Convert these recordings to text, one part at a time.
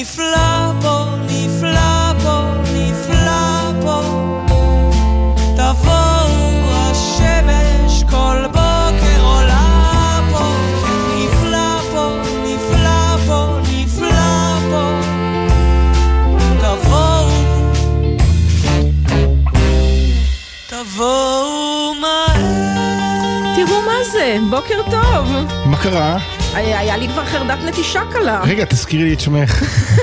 נפלא פה, נפלא פה, נפלא פה. תבואו השמש כל בוקר עולה פה. נפלא פה, נפלא פה, נפלא פה. תבואו מהר. תראו מה זה, בוקר טוב. מה קרה? היה לי כבר חרדת נטישה קלה. רגע, תזכירי לי את שמך.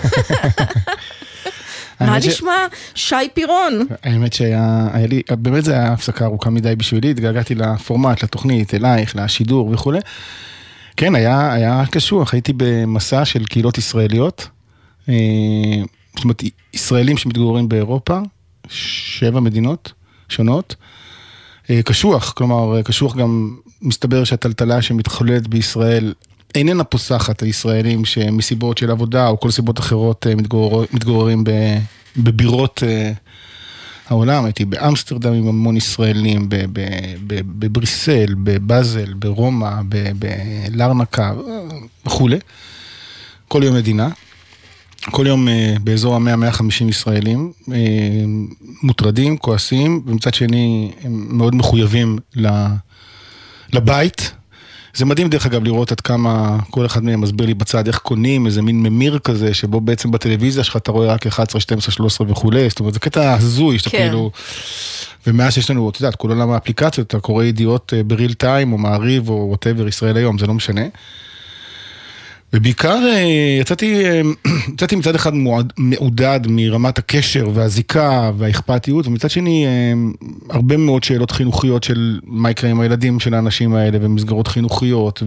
מה נשמע? שי פירון. האמת שהיה לי, באמת זה היה הפסקה ארוכה מדי בשבילי, התגעגעתי לפורמט, לתוכנית, אלייך, לשידור וכו'. כן, היה קשוח, הייתי במסע של קהילות ישראליות, זאת אומרת, ישראלים שמתגוררים באירופה, 7 מדינות שונות, קשוח, כלומר, קשוח גם מסתבר שהטלטלה שמתחוללת בישראל, איננה פוסחת הישראלים שמסיבות של עבודה או כל סיבות אחרות מתגוררים בבירות העולם. הייתי באמסטרדם עם המון ישראלים, בבריסל, בבאזל, ברומא, בלרנקה וכו'. כל יום מדינה. כל יום באזור ה-100-150 ישראלים, מוטרדים, כועסים, ומצד שני הם מאוד מחויבים לבית. זה מדהים דרך אגב לראות עד כמה כל אחד מהם מסביר לי בצד איך קונים איזה מין ממיר כזה, שבו בעצם בטלוויזיה שלך אתה רואה רק 11, 12, 13 וכו'. זאת אומרת, זה קטע הזוי, שאתה כאילו... ומאז שיש לנו, אתה יודעת, כל עולם האפליקציות, אתה קורא ידיעות בריל טיים, או מעריב, או whatever, ישראל היום, זה לא משנה. ובעיקר יצאתי מצד אחד מעודד מרמת הקשר והזיקה והאכפתיות, ומצד שני הרבה מאוד שאלות חינוכיות של מה יקרה עם הילדים של האנשים האלה, ומסגרות חינוכיות,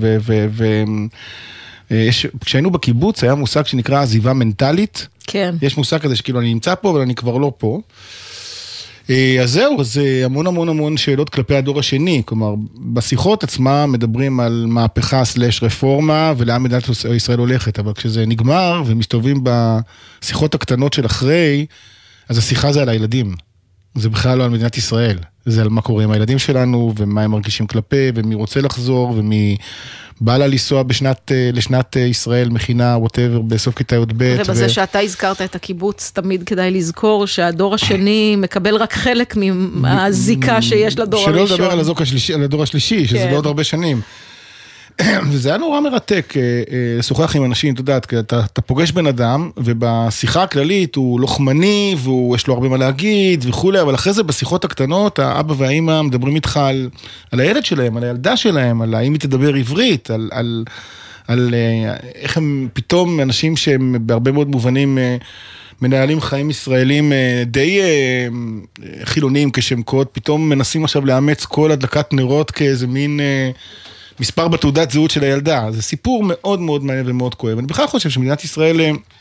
כשהיינו בקיבוץ היה מושג שנקרא עזיבה מנטלית, כן. יש מושג כזה שכאילו אני נמצא פה, אבל אני כבר לא פה, אז זהו, אז המון המון המון שאלות כלפי הדור השני, כלומר, בשיחות עצמה מדברים על מהפכה סלש רפורמה, ולאן מדינת ישראל הולכת, אבל כשזה נגמר ומסתובבים בשיחות הקטנות של אחרי, אז השיחה זה על הילדים, זה בכלל לא על מדינת ישראל, זה על מה קורה עם הילדים שלנו, ומה הם מרגישים כלפי, ומי רוצה לחזור, ומי בא לה לנסוע לשנת ישראל, מכינה, whatever, בסוף כיתה י"ב. ובזה שאתה הזכרת את הקיבוץ, תמיד כדאי לזכור שהדור השני מקבל רק חלק מהזיקה שיש לדור הראשון. שלא לדבר על הדור השלישי, שזה בעוד הרבה שנים. וזה היה נורא מרתק, לשוחח עם אנשים, אתה יודעת, אתה פוגש בן אדם, ובשיחה הכללית הוא לוחמני, ויש לו הרבה מה להגיד, וכו', אבל אחרי זה בשיחות הקטנות, האבא והאמא מדברים איתך על הילד שלהם, על הילדה שלהם, על האם היא תדבר עברית, על איך הם פתאום אנשים שהם בהרבה מאוד מובנים, מנהלים חיים ישראלים די חילוניים כשם קוד, פתאום מנסים עכשיו לאמץ כל הדלקת נרות כאיזה מין... מספר בתעודת זהות של הילדה, זה סיפור מאוד מאוד מעניין ומאוד כואב. אני בכלל חושב שמדינת ישראל,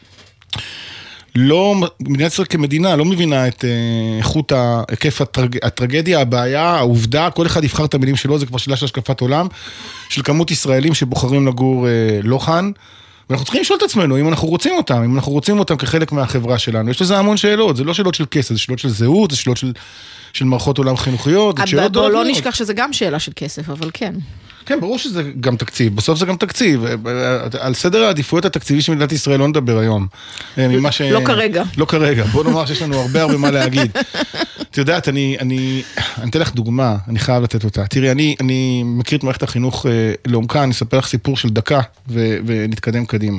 מדינת ישראל כמדינה לא מבינה את איכות היקף הטרגדיה, הבעיה, העובדה, כל אחד יבחר את המילים שלו, זה כבר שאלה של השקפת עולם, של כמות ישראלים שבוחרים לגור לא כאן, ואנחנו צריכים לשאול את עצמנו אם אנחנו רוצים אותם כחלק מהחברה שלנו. יש לזה המון שאלות, זה לא שאלות של כסף, זה שאלות של זהות, זה שאלות של מערכות עולם חינוכיות, זה שאלות בוא לא נשכח שזה גם שאלה של כסף, אבל כן. כן, ברור שזה גם תקציב, בסוף זה גם תקציב, על סדר העדיפויות התקציבי של מדינת ישראל לא נדבר היום. לא כרגע. לא כרגע, בוא נאמר שיש לנו הרבה מה להגיד. את יודעת, אני אתן לך דוגמה, אני חייב לתת אותה. תראי, אני מכיר את מערכת החינוך לעומקה, אני אספר לך סיפור של דקה, ונתקדם קדימה.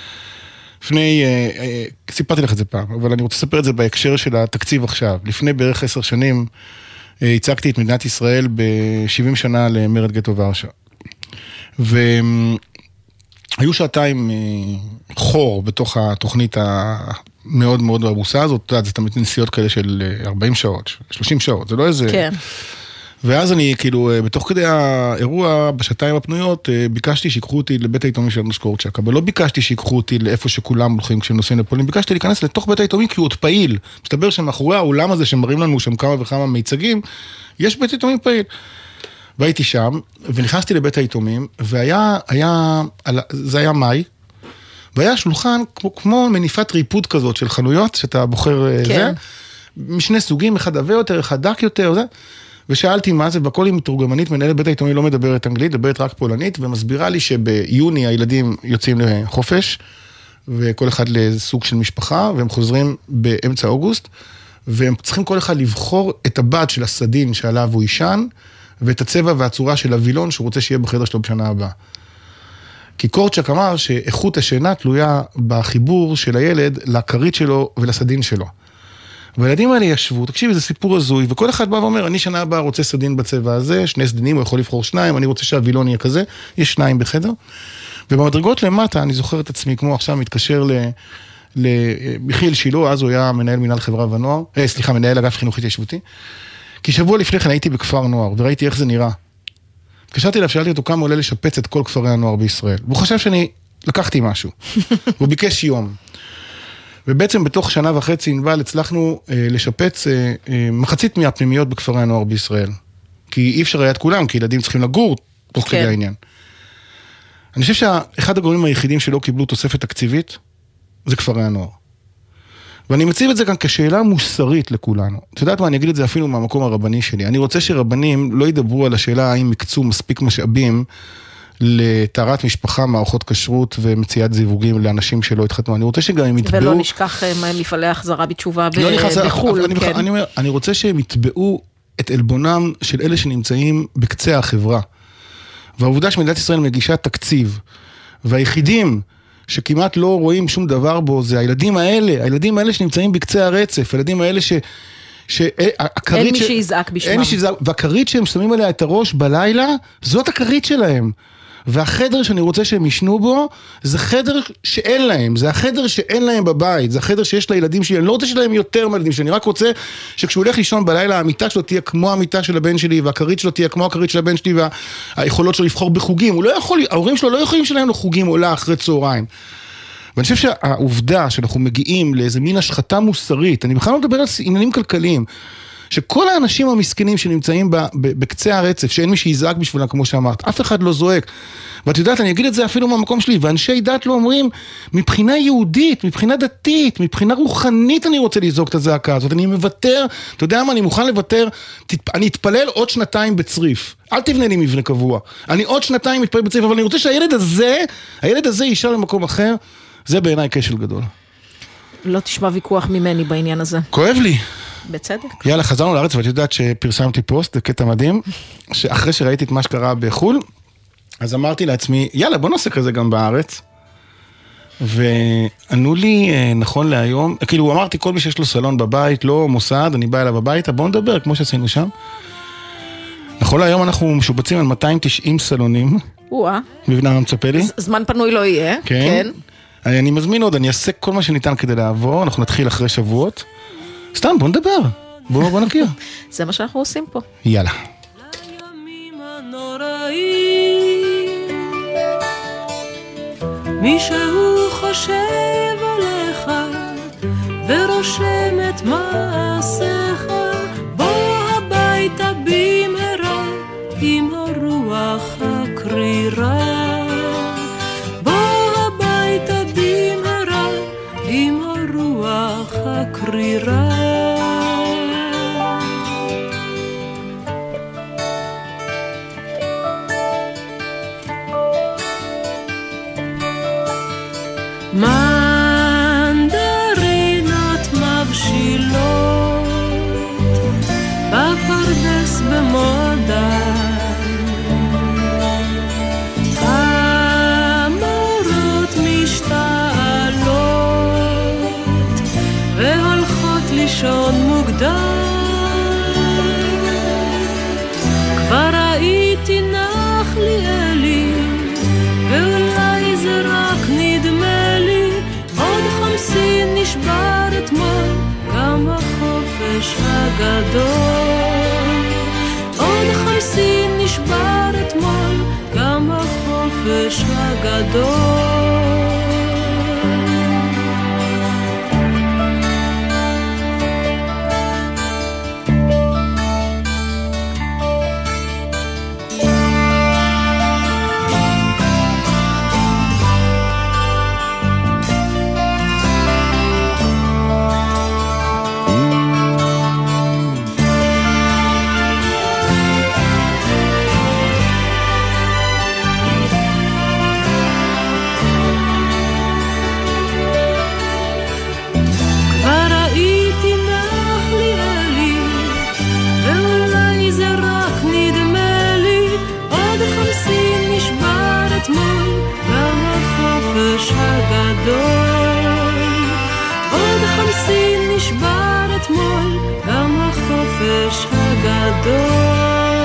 סיפרתי לך את זה פעם, אבל אני רוצה לספר את זה בהקשר של התקציב עכשיו. לפני בערך 10 שנים, הצגתי את מדינת ישראל ב-70 שנה למרד גטו ורשה. והיו שעתיים חור בתוך התוכנית המאוד מאוד עמוסה הזאת, זה תמיד נסיעות כאלה של 40 שעות, 30 שעות, זה לא איזה... כן. ואז אני כאילו, בתוך כדי האירוע, בשעתיים הפנויות, ביקשתי שיקחו אותי לבית היתומים של מוסקורצ'ק, אבל לא ביקשתי שיקחו אותי לאיפה שכולם הולכים כשהם נוסעים לפולין, ביקשתי להיכנס לתוך בית היתומים כי הוא עוד פעיל. מסתבר שמאחורי האולם הזה שמראים לנו שם כמה וכמה מיצגים, יש בית היתומים פעיל. והייתי שם, ונכנסתי לבית היתומים, זה היה מאי, והיה שולחן כמו מניפת ריפוד כזאת של חנויות, שאתה בוחר זה, משני סוגים, אחד עבה יותר, אחד דק יותר, זה. ושאלתי מה זה, והכל עם מתורגמנית, מנהלת בית היתומים לא מדברת אנגלית, מדברת רק פולנית, ומסבירה לי שביוני הילדים יוצאים לחופש, וכל אחד לסוג של משפחה, והם חוזרים באמצע אוגוסט, והם צריכים כל אחד לבחור את הבד של הסדין שעליו הוא ישן, ואת הצבע והצורה של הווילון שהוא רוצה שיהיה בחדר שלו בשנה הבאה. כי קורצ'ק אמר שאיכות השינה תלויה בחיבור של הילד לכרית שלו ולסדין שלו. והילדים האלה ישבו, תקשיב, זה סיפור הזוי, וכל אחד בא ואומר, אני שנה הבאה רוצה סדין בצבע הזה, 2 סדינים, הוא יכול לבחור 2, אני רוצה שהווילון יהיה כזה, יש 2 בחדר. ובמדרגות למטה, אני זוכר את עצמי, כמו עכשיו מתקשר למיכיל שילו, אז הוא היה מנהל מנהל חברה ונוער, מנהל אגף חינוך התיישבותי, כי שבוע לפני כן הייתי בכפר נוער, וראיתי איך זה נראה. התקשרתי אליו, שאלתי אותו כמה עולה לשפץ את כל כפרי הנוער בישראל, והוא חשב שאני לקחתי משהו, הוא ביקש יום. ובעצם בתוך 1.5 שנה ענבל הצלחנו לשפץ מחצית מהפנימיות בכפרי הנוער בישראל. כי אי אפשר היה את כולם, כי ילדים צריכים לגור תוך כדי העניין. אני חושב שאחד הגורמים היחידים שלא קיבלו תוספת תקציבית, זה כפרי הנוער. ואני מציב את זה כאן כשאלה מוסרית לכולנו. את יודעת מה, אני אגיד את זה אפילו מהמקום הרבני שלי. אני רוצה שרבנים לא ידברו על השאלה האם מקצו מספיק משאבים לטהרת משפחה, מערכות כשרות ומציאת זיווגים לאנשים שלא התחתנו. אני רוצה שגם הם יתבעו... ולא נשכח מפעלי החזרה בתשובה בחול. אני רוצה שהם יתבעו את אלבונם של אלה שנמצאים בקצה החברה. והעובדה שמדינת ישראל מגישה תקציב, והיחידים שכמעט לא רואים שום דבר בו, זה הילדים האלה שנמצאים בקצה הרצף, הילדים האלה אין מי שיזעק בשמם. והכרית שהם שמים עליה את הראש בלילה, זאת הכרית שלהם. והחדר שאני רוצה שהם ישנו בו, זה חדר שאין להם, זה החדר שאין להם בבית, זה החדר שיש לילדים שלי, אני לא רוצה שלהם יותר מהילדים שלי, אני רק רוצה שכשהוא הולך לישון בלילה, המיטה שלו תהיה כמו המיטה של הבן שלי, והכרית שלו תהיה כמו הכרית של הבן שלי, והיכולות שלו לבחור בחוגים, ההורים שלו לא יכולים שלהם לו חוגים עולה אחרי צהריים. ואני חושב שהעובדה שאנחנו מגיעים לאיזה מין השחתה מוסרית, אני בכלל לא מדבר על עניינים כלכליים, שכל האנשים המסכנים שנמצאים בקצה הרצף, שאין מי שיזעק בשבילם, כמו שאמרת, אף אחד לא זועק. ואת יודעת, אני אגיד את זה אפילו מהמקום שלי, ואנשי דת לא אומרים, מבחינה יהודית, מבחינה דתית, מבחינה רוחנית אני רוצה לזעוק את הזעקה הזאת, אני מוותר, אתה יודע מה, אני מוכן לוותר, אני אתפלל עוד 2 בצריף, אל תבנה לי מבנה קבוע, אני עוד 2 מתפלל בצריף, אבל אני רוצה שהילד הזה יישאר למקום אחר, זה בעיניי כשל גדול. לא תשמע ויכוח ממני בעניין הזה. כואב לי. בצדק. יאללה, חזרנו לארץ, ואת יודעת שפרסמתי פוסט, זה קטע מדהים, שאחרי שראיתי את מה שקרה בחול, אז אמרתי לעצמי, יאללה, בוא נעשה כזה גם בארץ. וענו לי, נכון להיום, כאילו אמרתי, כל מי שיש לו סלון בבית, לא מוסד, אני בא אליו הביתה, בוא נדבר, כמו שעשינו שם. נכון להיום אנחנו משובצים על 290 סלונים. מבנה מצפה לי. זמן פנוי לא יהיה. כן. אני מזמין עוד, אני אעשה כל מה שניתן כדי לעבור, אנחנו נתחיל אחרי שבועות. סתם, בוא נדבר, בוא נכיר. זה מה שאנחנו עושים פה. יאללה. מישהו חושב עליך ורושם את מעשיך, בוא הביתה במהרה עם הרוח הקרירה, בוא הביתה במהרה עם הרוח הקרירה. מנדרינות מבשילות בפרדס במודה, המורות משתעלות והולכות לישון מוקדם. כבר ראיתי נחליאלי ואולי זה רק נדמה לי, עוד 50 נשבר אתמול, גם החופש הגדול. עוד 50 נשבר אתמול, גם החופש הגדול. נשבר אתמול גם החופש הגדול.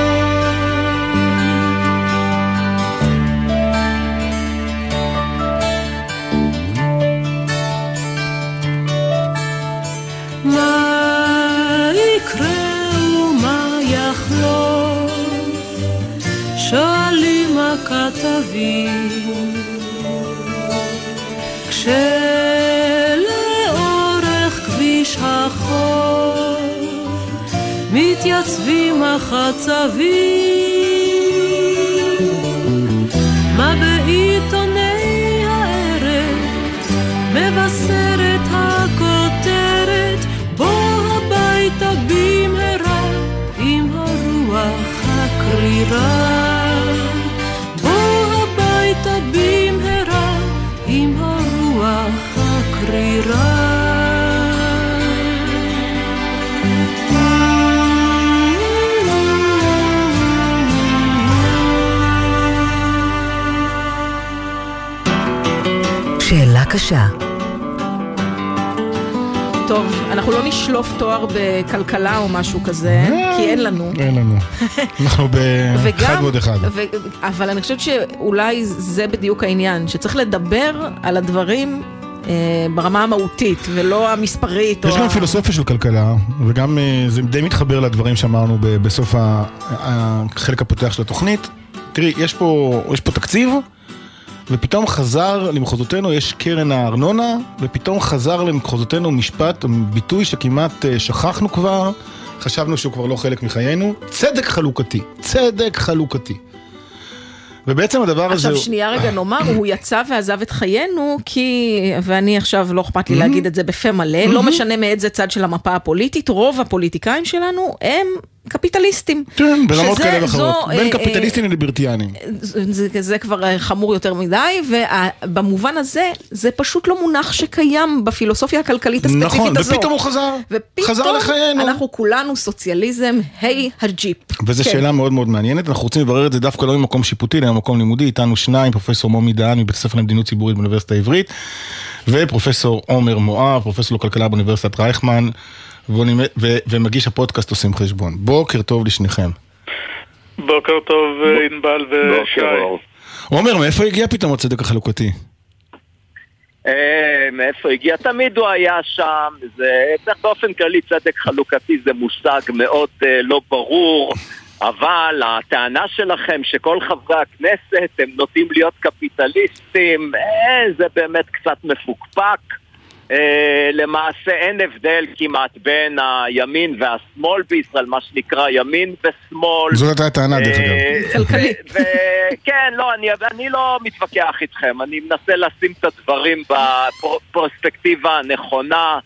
מה יקרה ומה יחלוף, שואלים הכתבים, כשלאורך כביש החוף מתייצבים החצבים. מה בעיתוני הערב מבשרת הכותרת, בוא הביתה במהרה עם הרוח הקרירה, בוא הביתה במהרה עם הרוח הקרירה. שאלה קשה. טוב, אנחנו לא נשלוף תואר בכלכלה או משהו כזה, כי אין לנו. אין לנו. אנחנו באחד ועוד אחד. אבל אני חושבת שאולי זה בדיוק העניין, שצריך לדבר על הדברים ברמה המהותית, ולא המספרית. יש גם פילוסופיה של כלכלה, וגם זה די מתחבר לדברים שאמרנו בסוף החלק הפותח של התוכנית. תראי, יש פה תקציב, ופתאום חזר למחוזותינו, יש קרן הארנונה, ופתאום חזר למחוזותינו משפט, ביטוי שכמעט שכחנו כבר, חשבנו שהוא כבר לא חלק מחיינו, צדק חלוקתי, צדק חלוקתי. ובעצם הדבר הזה... עכשיו שנייה רגע נאמר, הוא יצא ועזב את חיינו, ואני עכשיו לא אכפת לי להגיד את זה בפה מלא, לא משנה מאיזה צד של המפה הפוליטית, רוב הפוליטיקאים שלנו הם קפיטליסטים. כן, ברמות כאלה וחרות. בין קפיטליסטים לליברטיאנים. זה כבר חמור יותר מדי, ובמובן הזה, זה פשוט לא מונח שקיים בפילוסופיה הכלכלית הספציפית הזו. נכון, ופתאום הוא חזר לחיינו. ופתאום אנחנו כולנו סוציאליזם, היי הג'יפ. וזו שאלה מאוד מאוד מעניינת, אנחנו רוצים לברר את זה דווקא לא ממקום שיפוטי, אלא ממקום לימודי, איתנו שניים, פרופסור מומי דהן מבית הספר למדיניות ציבורית באוניברסיטה העברית, ופרופסור עומר מואב, פרופסור לכלכלה באוניברסיטת רייכמן, ומגיש הפודקאסט עושים חשבון. בוקר טוב לשניכם. בוקר טוב ענבל ושי. עומר, מאיפה הגיע פתאום הצדק החלוקתי? מאיפה הגיע? תמיד הוא היה שם. באופן כללי צדק חלוקתי זה מושג מאוד לא ברור, אבל הטענה שלכם שכל חברי הכנסת הם נוטים להיות קפיטליסטים, זה באמת קצת מפוקפק. למעשה אין הבדל כמעט בין הימין והשמאל בישראל, מה שנקרא ימין ושמאל. זאת הייתה הטענה דרך אגב. כלכלית. כן, לא, אני לא מתווכח איתכם, אני מנסה לשים את הדברים בפרספקטיבה הנכונה.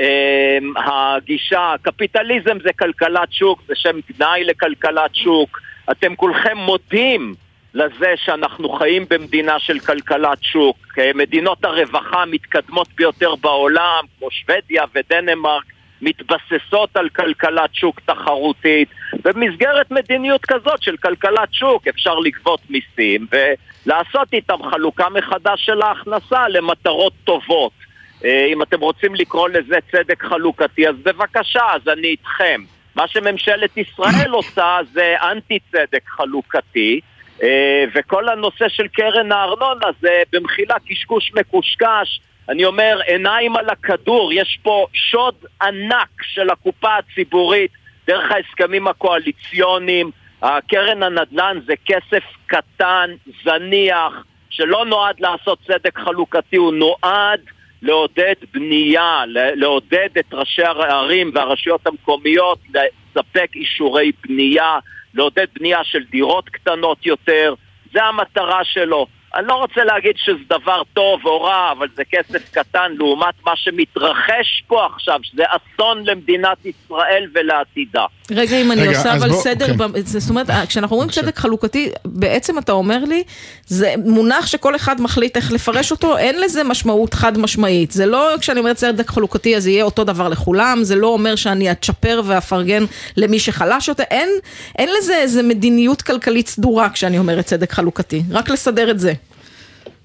הגישה, קפיטליזם זה כלכלת שוק, זה שם גנאי לכלכלת שוק. אתם כולכם מודים לזה שאנחנו חיים במדינה של כלכלת שוק. מדינות הרווחה מתקדמות ביותר בעולם, כמו שוודיה ודנמרק, מתבססות על כלכלת שוק תחרותית. במסגרת מדיניות כזאת של כלכלת שוק אפשר לגבות מיסים ולעשות איתם חלוקה מחדש של ההכנסה למטרות טובות. אם אתם רוצים לקרוא לזה צדק חלוקתי, אז בבקשה, אז אני איתכם. מה שממשלת ישראל עושה זה אנטי צדק חלוקתי, וכל הנושא של קרן הארנונה זה במחילה קשקוש מקושקש. אני אומר, עיניים על הכדור, יש פה שוד ענק של הקופה הציבורית דרך ההסכמים הקואליציוניים. הקרן הנדל"ן זה כסף קטן, זניח, שלא נועד לעשות צדק חלוקתי, הוא נועד לעודד בנייה, לעודד את ראשי הערים והרשויות המקומיות לספק אישורי בנייה, לעודד בנייה של דירות קטנות יותר. זה המטרה שלו. אני לא רוצה להגיד שזה דבר טוב או רע, אבל זה כסף קטן לעומת מה שמתרחש פה עכשיו, שזה אסון למדינת ישראל ולעתידה. רגע, אם אני עושה אבל סדר, זאת אומרת, כשאנחנו אומרים צדק חלוקתי, בעצם אתה אומר לי, זה מונח שכל אחד מחליט איך לפרש אותו, אין לזה משמעות חד משמעית. זה לא, כשאני אומרת צדק חלוקתי, אז יהיה אותו דבר לכולם, זה לא אומר שאני אצ'פר ואפרגן למי שחלש אותה, אין לזה איזה מדיניות כלכלית סדורה כשאני אומרת צדק חלוקתי, רק לסדר את זה.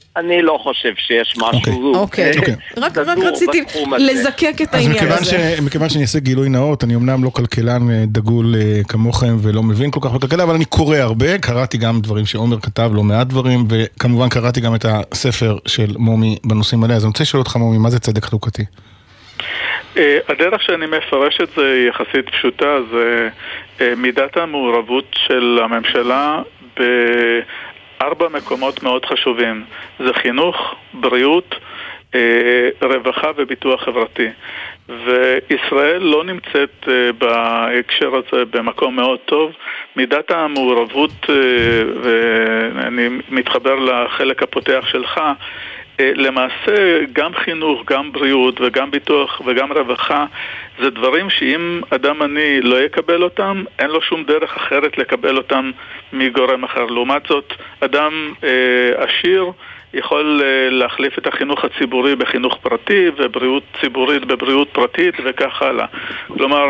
אני לא חושב שיש משהו... אוקיי. רק רציתי לזקק את העניין הזה. מכיוון שאני אעשה גילוי נאות, אני אמנם לא כלכלן דגול כמוכם ולא מבין כל כך בכלכלה, אבל אני קורא הרבה, קראתי גם דברים שעומר כתב, לא מעט דברים, וכמובן קראתי גם את הספר של מומי בנושאים האלה. אז אני רוצה לשאול אותך, מומי, מה זה צדק חלוקתי? הדרך שאני מפרש את זה היא יחסית פשוטה, זה מידת המעורבות של הממשלה בארבע מקומות מאוד חשובים. זה חינוך, בריאות, רווחה וביטוח חברתי. וישראל לא נמצאת בהקשר הזה במקום מאוד טוב. מידת המעורבות, ואני מתחבר לחלק הפותח שלך, למעשה גם חינוך, גם בריאות וגם ביטוח וגם רווחה זה דברים שאם אדם עני לא יקבל אותם, אין לו שום דרך אחרת לקבל אותם מגורם אחר. לעומת זאת, אדם עשיר יכול להחליף את החינוך הציבורי בחינוך פרטי ובריאות ציבורית בבריאות פרטית וכך הלאה. כלומר,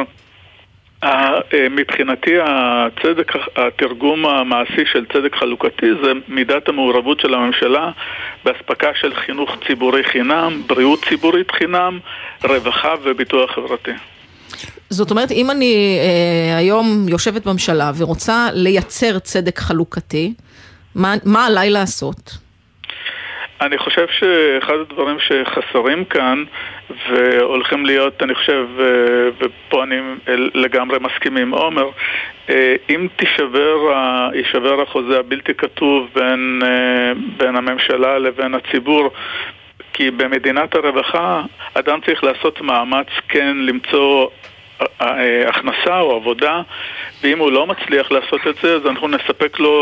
מבחינתי התרגום המעשי של צדק חלוקתי זה מידת המעורבות של הממשלה בהספקה של חינוך ציבורי חינם, בריאות ציבורית חינם, רווחה וביטוח חברתי. זאת אומרת, אם אני היום יושבת בממשלה ורוצה לייצר צדק חלוקתי, מה עליי לעשות? אני חושב שאחד הדברים שחסרים כאן והולכים להיות, אני חושב, ופה אני לגמרי מסכים עם עומר, אם יישבר החוזה הבלתי כתוב בין הממשלה לבין הציבור, כי במדינת הרווחה אדם צריך לעשות מאמץ כן למצוא הכנסה או עבודה, ואם הוא לא מצליח לעשות את זה, אז אנחנו נספק לו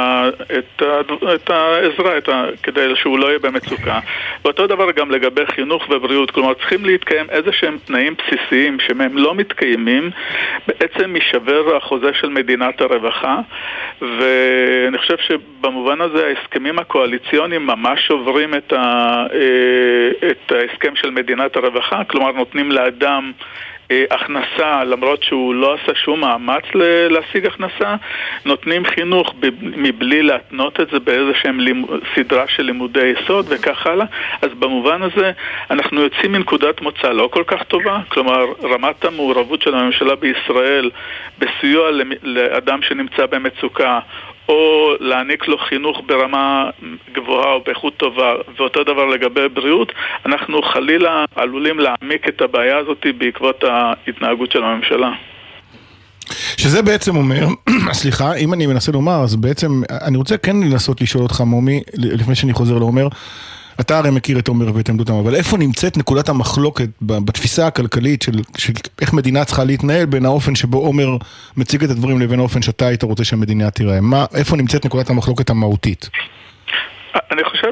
את העזרה כדי שהוא לא יהיה במצוקה. ואותו דבר גם לגבי חינוך ובריאות, כלומר צריכים להתקיים איזה שהם תנאים בסיסיים שמהם לא מתקיימים, בעצם יישבר החוזה של מדינת הרווחה, ואני חושב שבמובן הזה ההסכמים הקואליציוניים ממש שוברים את ההסכם של מדינת הרווחה, כלומר נותנים לאדם הכנסה, למרות שהוא לא עשה שום מאמץ להשיג הכנסה, נותנים חינוך מבלי להתנות את זה באיזשהם סדרה של לימודי יסוד וכך הלאה. אז במובן הזה אנחנו יוצאים מנקודת מוצא לא כל כך טובה, כלומר רמת המעורבות של הממשלה בישראל בסיוע לאדם שנמצא במצוקה, או להעניק לו חינוך ברמה גבוהה או באיכות טובה, ואותו דבר לגבי בריאות, אנחנו חלילה עלולים להעמיק את הבעיה הזאת בעקבות ההתנהגות של הממשלה. שזה בעצם אומר, סליחה, אם אני מנסה לומר, אז בעצם אני רוצה כן לנסות לשאול אותך, מומי, לפני שאני חוזר לאומר, אתה הרי מכיר את עומר ואת עמדותם, אבל איפה נמצאת נקודת המחלוקת בתפיסה הכלכלית של איך מדינה צריכה להתנהל בין האופן שבו עומר מציג את הדברים לבין האופן שאתה היית רוצה שהמדינה תיראה? איפה נמצאת נקודת המחלוקת המהותית? אני חושב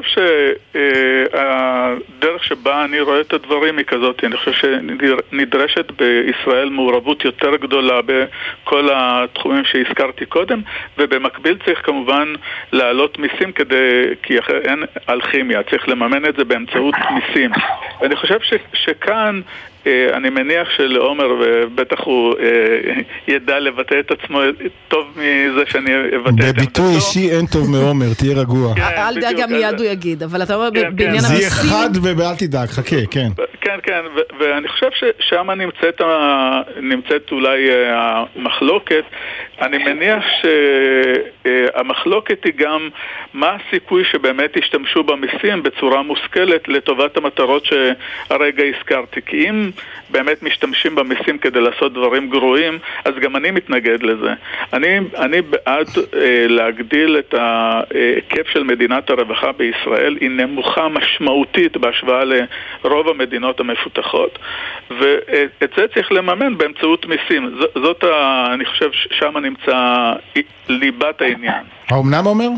שהדרך שבה אני רואה את הדברים היא כזאת. אני חושב שנדרשת בישראל מעורבות יותר גדולה בכל התחומים שהזכרתי קודם, ובמקביל צריך כמובן להעלות מיסים כי אין אלכימיה, צריך לממן את זה באמצעות מיסים. ואני חושב שכאן אני מניח שלעומר, ובטח הוא ידע לבטא את עצמו טוב מזה שאני אבטא את עמדתו. בביטוי אישי אין טוב מעומר, תהיה רגוע. אל דאג, גם מיד הוא יגיד, אבל אתה אומר בעניין המסים... זה יהיה חד ואל תדאג, חכה, כן. כן, ואני חושב ששם נמצאת אולי המחלוקת. אני מניח שהמחלוקת היא גם מה הסיכוי שבאמת ישתמשו במיסים בצורה מושכלת לטובת המטרות שהרגע הזכרתי. כי אם באמת משתמשים במיסים כדי לעשות דברים גרועים, אז גם אני מתנגד לזה. אני בעד להגדיל את ההיקף של מדינת הרווחה בישראל, היא נמוכה משמעותית בהשוואה לרוב המדינות המפותחות, ואת זה צריך לממן באמצעות מיסים. אני חושב שם נמצא ליבת העניין. האומנם אומר?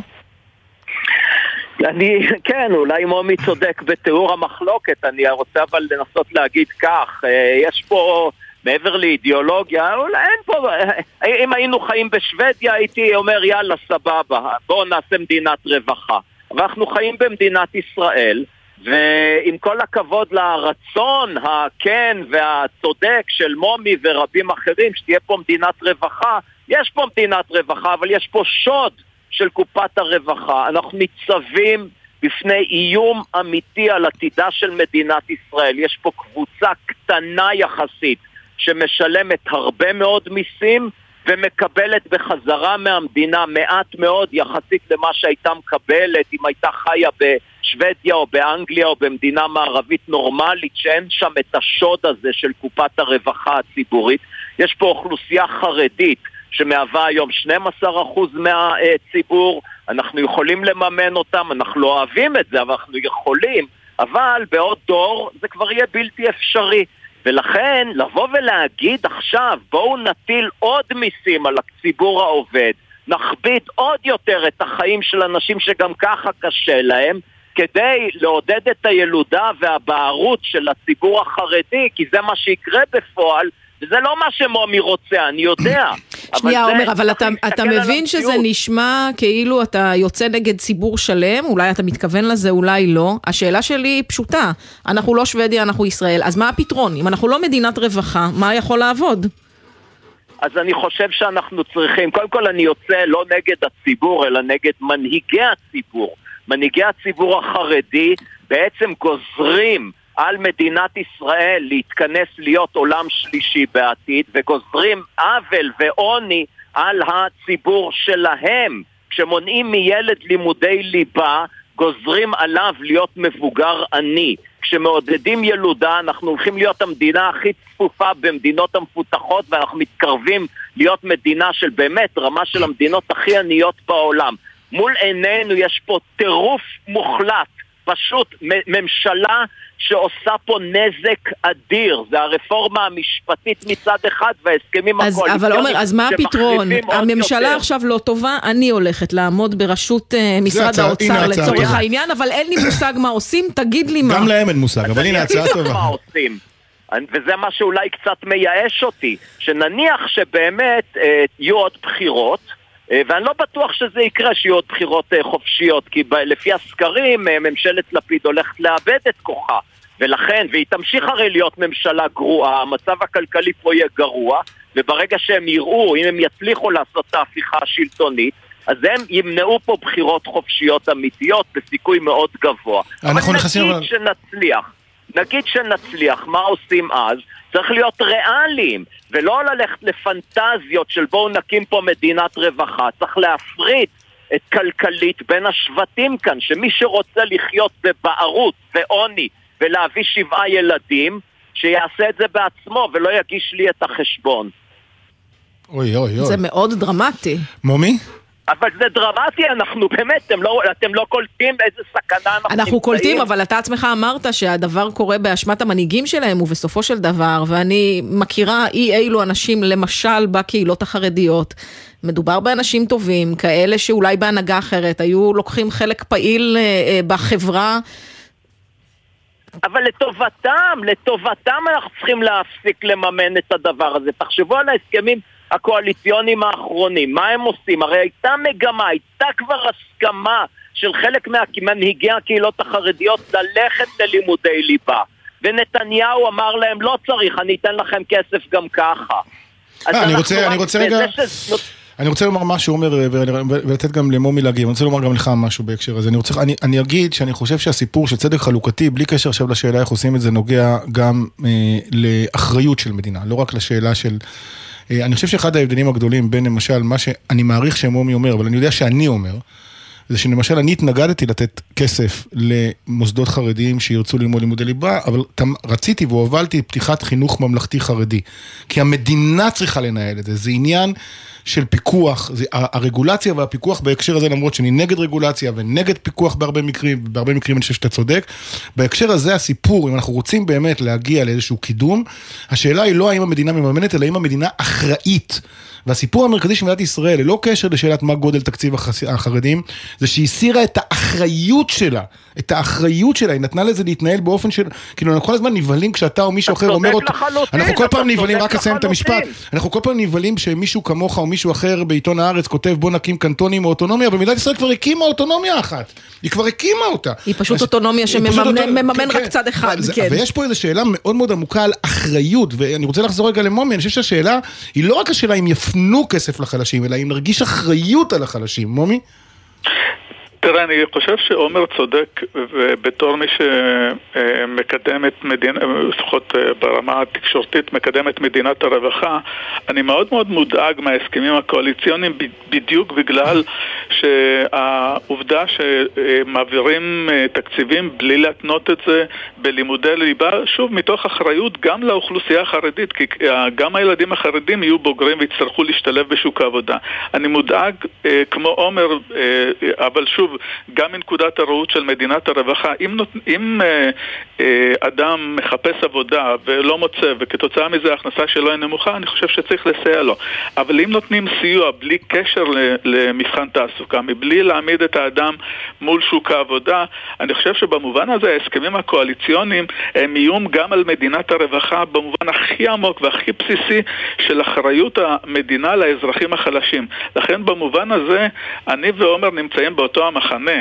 כן, אולי מומי צודק בתיאור המחלוקת. אני רוצה אבל לנסות להגיד כך, יש פה מעבר לאידיאולוגיה, אולי אין פה, אם היינו חיים בשוודיה הייתי אומר יאללה סבבה, בואו נעשה מדינת רווחה. אבל אנחנו חיים במדינת ישראל, ועם כל הכבוד לרצון הכן והצודק של מומי ורבים אחרים שתהיה פה מדינת רווחה, יש פה מדינת רווחה, אבל יש פה שוד של קופת הרווחה. אנחנו ניצבים בפני איום אמיתי על עתידה של מדינת ישראל. יש פה קבוצה קטנה יחסית שמשלמת הרבה מאוד מיסים ומקבלת בחזרה מהמדינה מעט מאוד יחסית למה שהייתה מקבלת אם הייתה חיה בשוודיה או באנגליה או במדינה מערבית נורמלית שאין שם את השוד הזה של קופת הרווחה הציבורית. יש פה אוכלוסייה חרדית שמהווה היום 12% מהציבור, אנחנו יכולים לממן אותם, אנחנו לא אוהבים את זה אבל אנחנו יכולים, אבל בעוד דור זה כבר יהיה בלתי אפשרי. ולכן לבוא ולהגיד עכשיו בואו נטיל עוד מיסים על הציבור העובד, נכביד עוד יותר את החיים של אנשים שגם ככה קשה להם, כדי לעודד את הילודה והבערות של הציבור החרדי, כי זה מה שיקרה בפועל, וזה לא מה שמומי רוצה, אני יודע. שנייה, עומר, אבל אתה מבין שזה נשמע כאילו אתה יוצא נגד ציבור שלם, אולי אתה מתכוון לזה, אולי לא. השאלה שלי היא פשוטה, אנחנו לא שוודיה, אנחנו ישראל, אז מה הפתרון? אם אנחנו לא מדינת רווחה, מה יכול לעבוד? אז אני חושב שאנחנו צריכים, קודם כל אני יוצא לא נגד הציבור, אלא נגד מנהיגי הציבור. מנהיגי הציבור החרדי בעצם גוזרים על מדינת ישראל להתכנס להיות עולם שלישי בעתיד, וגוזרים עוול ועוני על הציבור שלהם. כשמונעים מילד לימודי ליבה, גוזרים עליו להיות מבוגר עני. כשמעודדים ילודה, אנחנו הולכים להיות המדינה הכי צפופה במדינות המפותחות, ואנחנו מתקרבים להיות מדינה של באמת רמה של המדינות הכי עניות בעולם. מול עינינו יש פה טירוף מוחלט, פשוט ממשלה שעושה פה נזק אדיר. זה הרפורמה המשפטית מצד אחד וההסכמים הקואליציוניים. אבל עומר, אז מה הפתרון? הממשלה עכשיו לא טובה, אני הולכת לעמוד בראשות משרד האוצר לצורך העניין, אבל אין לי מושג מה עושים, תגיד לי מה. גם להם אין מושג, אבל הנה הצעה טובה. מה עושים? וזה מה שאולי קצת מייאש אותי, שנניח שבאמת יהיו עוד בחירות, ואני לא בטוח שזה יקרה שיהיו עוד בחירות חופשיות, כי לפי הסקרים ממשלת לפיד הולכת לאבד את כוחה, ולכן, והיא תמשיך הרי להיות ממשלה גרועה, המצב הכלכלי פה יהיה גרוע, וברגע שהם יראו, אם הם יצליחו לעשות את ההפיכה השלטונית, אז הם ימנעו פה בחירות חופשיות אמיתיות בסיכוי מאוד גבוה. אנחנו נכנסים... נגיד שנצליח, מה עושים אז? צריך להיות ריאליים, ולא ללכת לפנטזיות של בואו נקים פה מדינת רווחה. צריך להפריד את כלכלית בין השבטים כאן, שמי שרוצה לחיות בבערות ועוני ולהביא 7 ילדים, שיעשה את זה בעצמו ולא יגיש לי את החשבון. אוי אוי אוי. זה מאוד דרמטי. מומי? אבל זה דרמטי, אנחנו באמת, אתם לא קולטים איזה סכנה אנחנו קולטים, אבל אתה עצמך אמרת שהדבר קורה באשמת המנהיגים שלהם, ובסופו של דבר, ואני מכירה אילו אנשים, למשל בקהילות החרדיות, מדובר באנשים טובים, כאלה שאולי בהנהגה אחרת, היו לוקחים חלק פעיל בחברה. אבל לטובתם אנחנו צריכים להפסיק לממן את הדבר הזה. תחשבו על ההסכמים הקואליציוניים האחרונים, מה הם עושים? הרי הייתה מגמה, הייתה כבר הסכמה של חלק מהמנהיגי הקהילות החרדיות ללכת ללימודי ליבה, ונתניהו אמר להם לא צריך, אני אתן לכם כסף גם ככה. אני רוצה לומר משהו, עומר, ולתת גם למומי להגיב. אני רוצה לומר גם לך משהו בהקשר הזה. אני אגיד שאני חושב שהסיפור של צדק חלוקתי, בלי קשר עכשיו לשאלה איך עושים את זה, נוגע גם לאחריות של מדינה, לא רק לשאלה של... אני חושב שאחד ההבדלים הגדולים בין למשל מה שאני מעריך שמומי אומר, אבל אני יודע שאני אומר, זה שלמשל אני התנגדתי לתת כסף למוסדות חרדיים שירצו ללמוד לימודי ליבה, אבל רציתי והובלתי פתיחת חינוך ממלכתי חרדי, כי המדינה צריכה לנהל את זה, זה עניין של פיקוח, הרגולציה והפיקוח בהקשר הזה, למרות שאני נגד רגולציה ונגד פיקוח בהרבה מקרים אני חושב שאתה צודק, בהקשר הזה הסיפור, אם אנחנו רוצים באמת להגיע לאיזשהו קידום, השאלה היא לא האם המדינה מממנת, אלא האם המדינה אחראית, והסיפור המרכזי של מדינת ישראל, ללא קשר לשאלת מה גודל תקציב החרדים, זה שהיא הסירה את האחריות שלה, היא נתנה לזה להתנהל באופן של, כאילו אנחנו כל הזמן נבהלים כשאתה או מישהו אחר אומר אותו, אנחנו כל פעם נבהלים, רק אסיים את המשפט, אנחנו כל פעם נבהלים שמישהו כמוך או מישהו אחר בעיתון הארץ כותב בוא נקים קנטונים או אוטונומיה, במדינת ישראל כבר הקימה אוטונומיה אחת, היא כבר הקימה אותה. היא פשוט אוטונומיה שמממן רק צד אחד, כן. ויש פה איזו שאלה מאוד מאוד עמוקה על אחריות, ואני רוצה לחזור רגע למומי, אני חושב שהשאלה היא לא רק השאלה אם יפנו כסף לחלשים, אלא אם נרגיש אחריות על החלשים. מומי? תראה, אני חושב שעומר צודק, ובתור מי שמקדם את מדינה, לפחות ברמה התקשורתית, מקדם את מדינת הרווחה, אני מאוד מאוד מודאג מההסכמים הקואליציוניים, בדיוק בגלל שהעובדה שמעבירים תקציבים בלי להתנות את זה בלימודי ליבה, שוב, מתוך אחריות גם לאוכלוסייה החרדית, כי גם הילדים החרדים יהיו בוגרים ויצטרכו להשתלב בשוק העבודה. אני מודאג כמו עומר, אבל שוב, גם מנקודת הראות של מדינת הרווחה, אם אדם מחפש עבודה ולא מוצא, וכתוצאה מזה ההכנסה שלו היא נמוכה, אני חושב שצריך לסייע לו. אבל אם נותנים סיוע בלי קשר למבחן תעסוקה, מבלי להעמיד את האדם מול שוק העבודה, אני חושב שבמובן הזה ההסכמים הקואליציוניים הם איום גם על מדינת הרווחה במובן הכי עמוק והכי בסיסי של אחריות המדינה לאזרחים החלשים. לכן במובן הזה אני ועומר נמצאים באותו המחנה.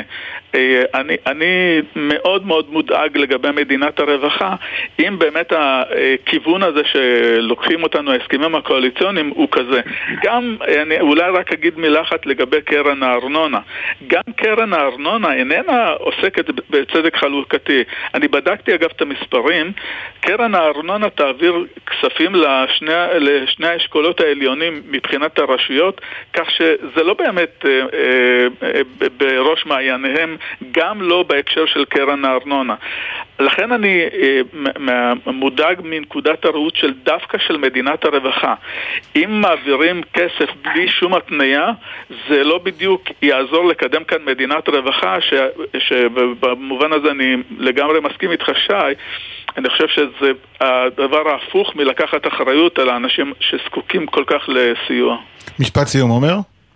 אני מאוד מאוד מודאג לגבי מדינת הרווחה, אם באמת הכיוון הזה שלוקחים אותנו ההסכמים הקואליציוניים הוא כזה. גם, אני אולי רק אגיד מילה אחת לגבי קרן הארנונה. גם קרן הארנונה איננה עוסקת בצדק חלוקתי. אני בדקתי אגב את המספרים, קרן הארנונה תעביר כספים לשני האשכולות העליונים מבחינת הרשויות, כך שזה לא באמת בראש מעייניהם, גם לא בהקשר של קרן הארנונה. לכן אני מודאג מנקודת הראות של דווקא של מדינת הרווחה. אם מעבירים כסף בלי שום התניה, זה לא בדיוק יעזור לקדם כאן מדינת רווחה, שבמובן הזה אני לגמרי מסכים איתך שי. אני חושב שזה הדבר ההפוך מלקחת אחריות על האנשים שזקוקים כל כך לסיוע. משפט סיום, עומר?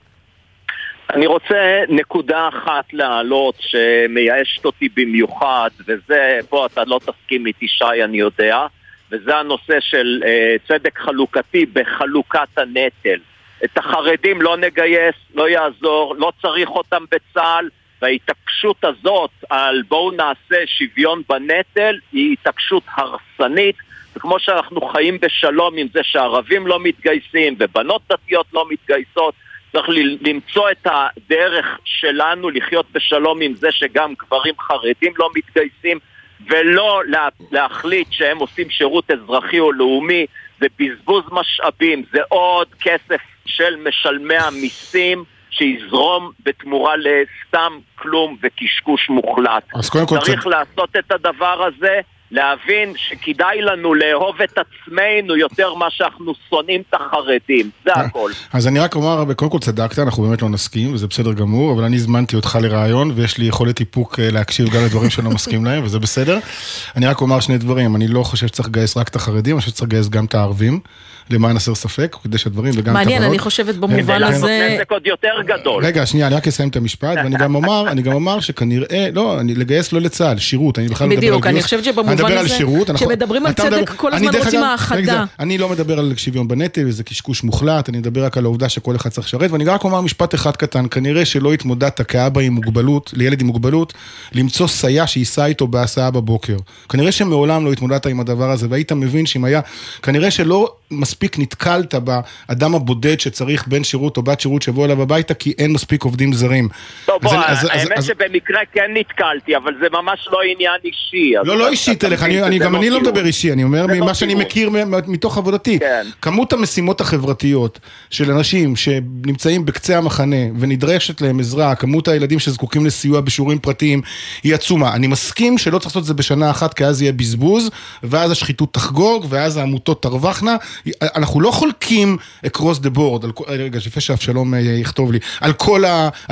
אני רוצה נקודה אחת להעלות שמייאשת אותי במיוחד, וזה, בוא אתה לא תסכים איתי שי, אני יודע, וזה הנושא של צדק חלוקתי בחלוקת הנטל. את החרדים לא נגייס, לא יעזור, לא צריך אותם בצה"ל, וההתעקשות הזאת על בואו נעשה שוויון בנטל היא התעקשות הרסנית, וכמו שאנחנו חיים בשלום עם זה שערבים לא מתגייסים ובנות דתיות לא מתגייסות, צריך למצוא את הדרך שלנו לחיות בשלום עם זה שגם גברים חרדים לא מתגייסים, ולא להחליט שהם עושים שירות אזרחי או לאומי. זה בזבוז משאבים, זה עוד כסף של משלמי המיסים שיזרום בתמורה לסתם כלום וקשקוש מוחלט. צריך לעשות את הדבר הזה, להבין שכדאי לנו לאהוב את עצמנו יותר מה שאנחנו שונאים את החרדים. זה הכל. אז אני רק אומר, קודם כל צדקת, אנחנו באמת לא נסכים, וזה בסדר גמור, אבל אני הזמנתי אותך לרעיון, ויש לי יכולת איפוק להקשיב גם לדברים שאני לא מסכים להם, וזה בסדר. אני רק אומר שני דברים, אני לא חושב שצריך לגייס רק את החרדים, אני חושב שצריך לגייס גם את הערבים, למען הסר ספק, כדי שהדברים וגם את הבנות. מעניין, אני חושבת במובן הזה... נזק עוד יותר גדול. רגע, שנייה, אני רק אסיים את המשפט, ואני גם אומר שכנראה, לא, לגייס לא לצה"ל, שירות, אני בכלל מדבר על גיוס. אני חושבת שבמובן הזה, כשמדברים על צדק, כל הזמן רוצים האחדה. אני לא מדבר על שוויון בנטל, זה קשקוש מוחלט, אני מדבר רק על העובדה שכל אחד צריך לשרת, ואני רק אומר משפט אחד קטן, כנראה שלא התמודדת כאבא עם מוגבלות, לילד עם מוגבלות, למצוא סייע שייסע איתו בהסעה בבוקר. כנראה שמעולם לא התמודדת עם הדבר הזה, והיית מבין שאם היה, כנראה שלא מספיק נתקלת באדם הבודד שצריך בן שירות או בת שירות שבוא אליו הביתה, כי אין מספיק עובדים זרים. טוב, בוא, האמת שבמקרה כן נתקלתי, אבל זה ממש לא עניין אישי. לא אישית אליך, גם אני לא מדבר אישי, אני אומר ממה שאני מכיר מתוך עבודתי. כמות המשימות החברתיות של אנשים שנמצאים בקצה המחנה ונדרשת להם עזרה, כמות הילדים שזקוקים לסיוע בשיעורים פרטיים היא עצומה. אני מסכים שלא צריך לעשות את זה בשנה אחת, כי אז יהיה בזבוז, ואז השחיתות תחגוג, ואז העמותות תרווחנה. אנחנו לא חולקים across the board, רגע, לפני שאבשלום יכתוב לי, על כל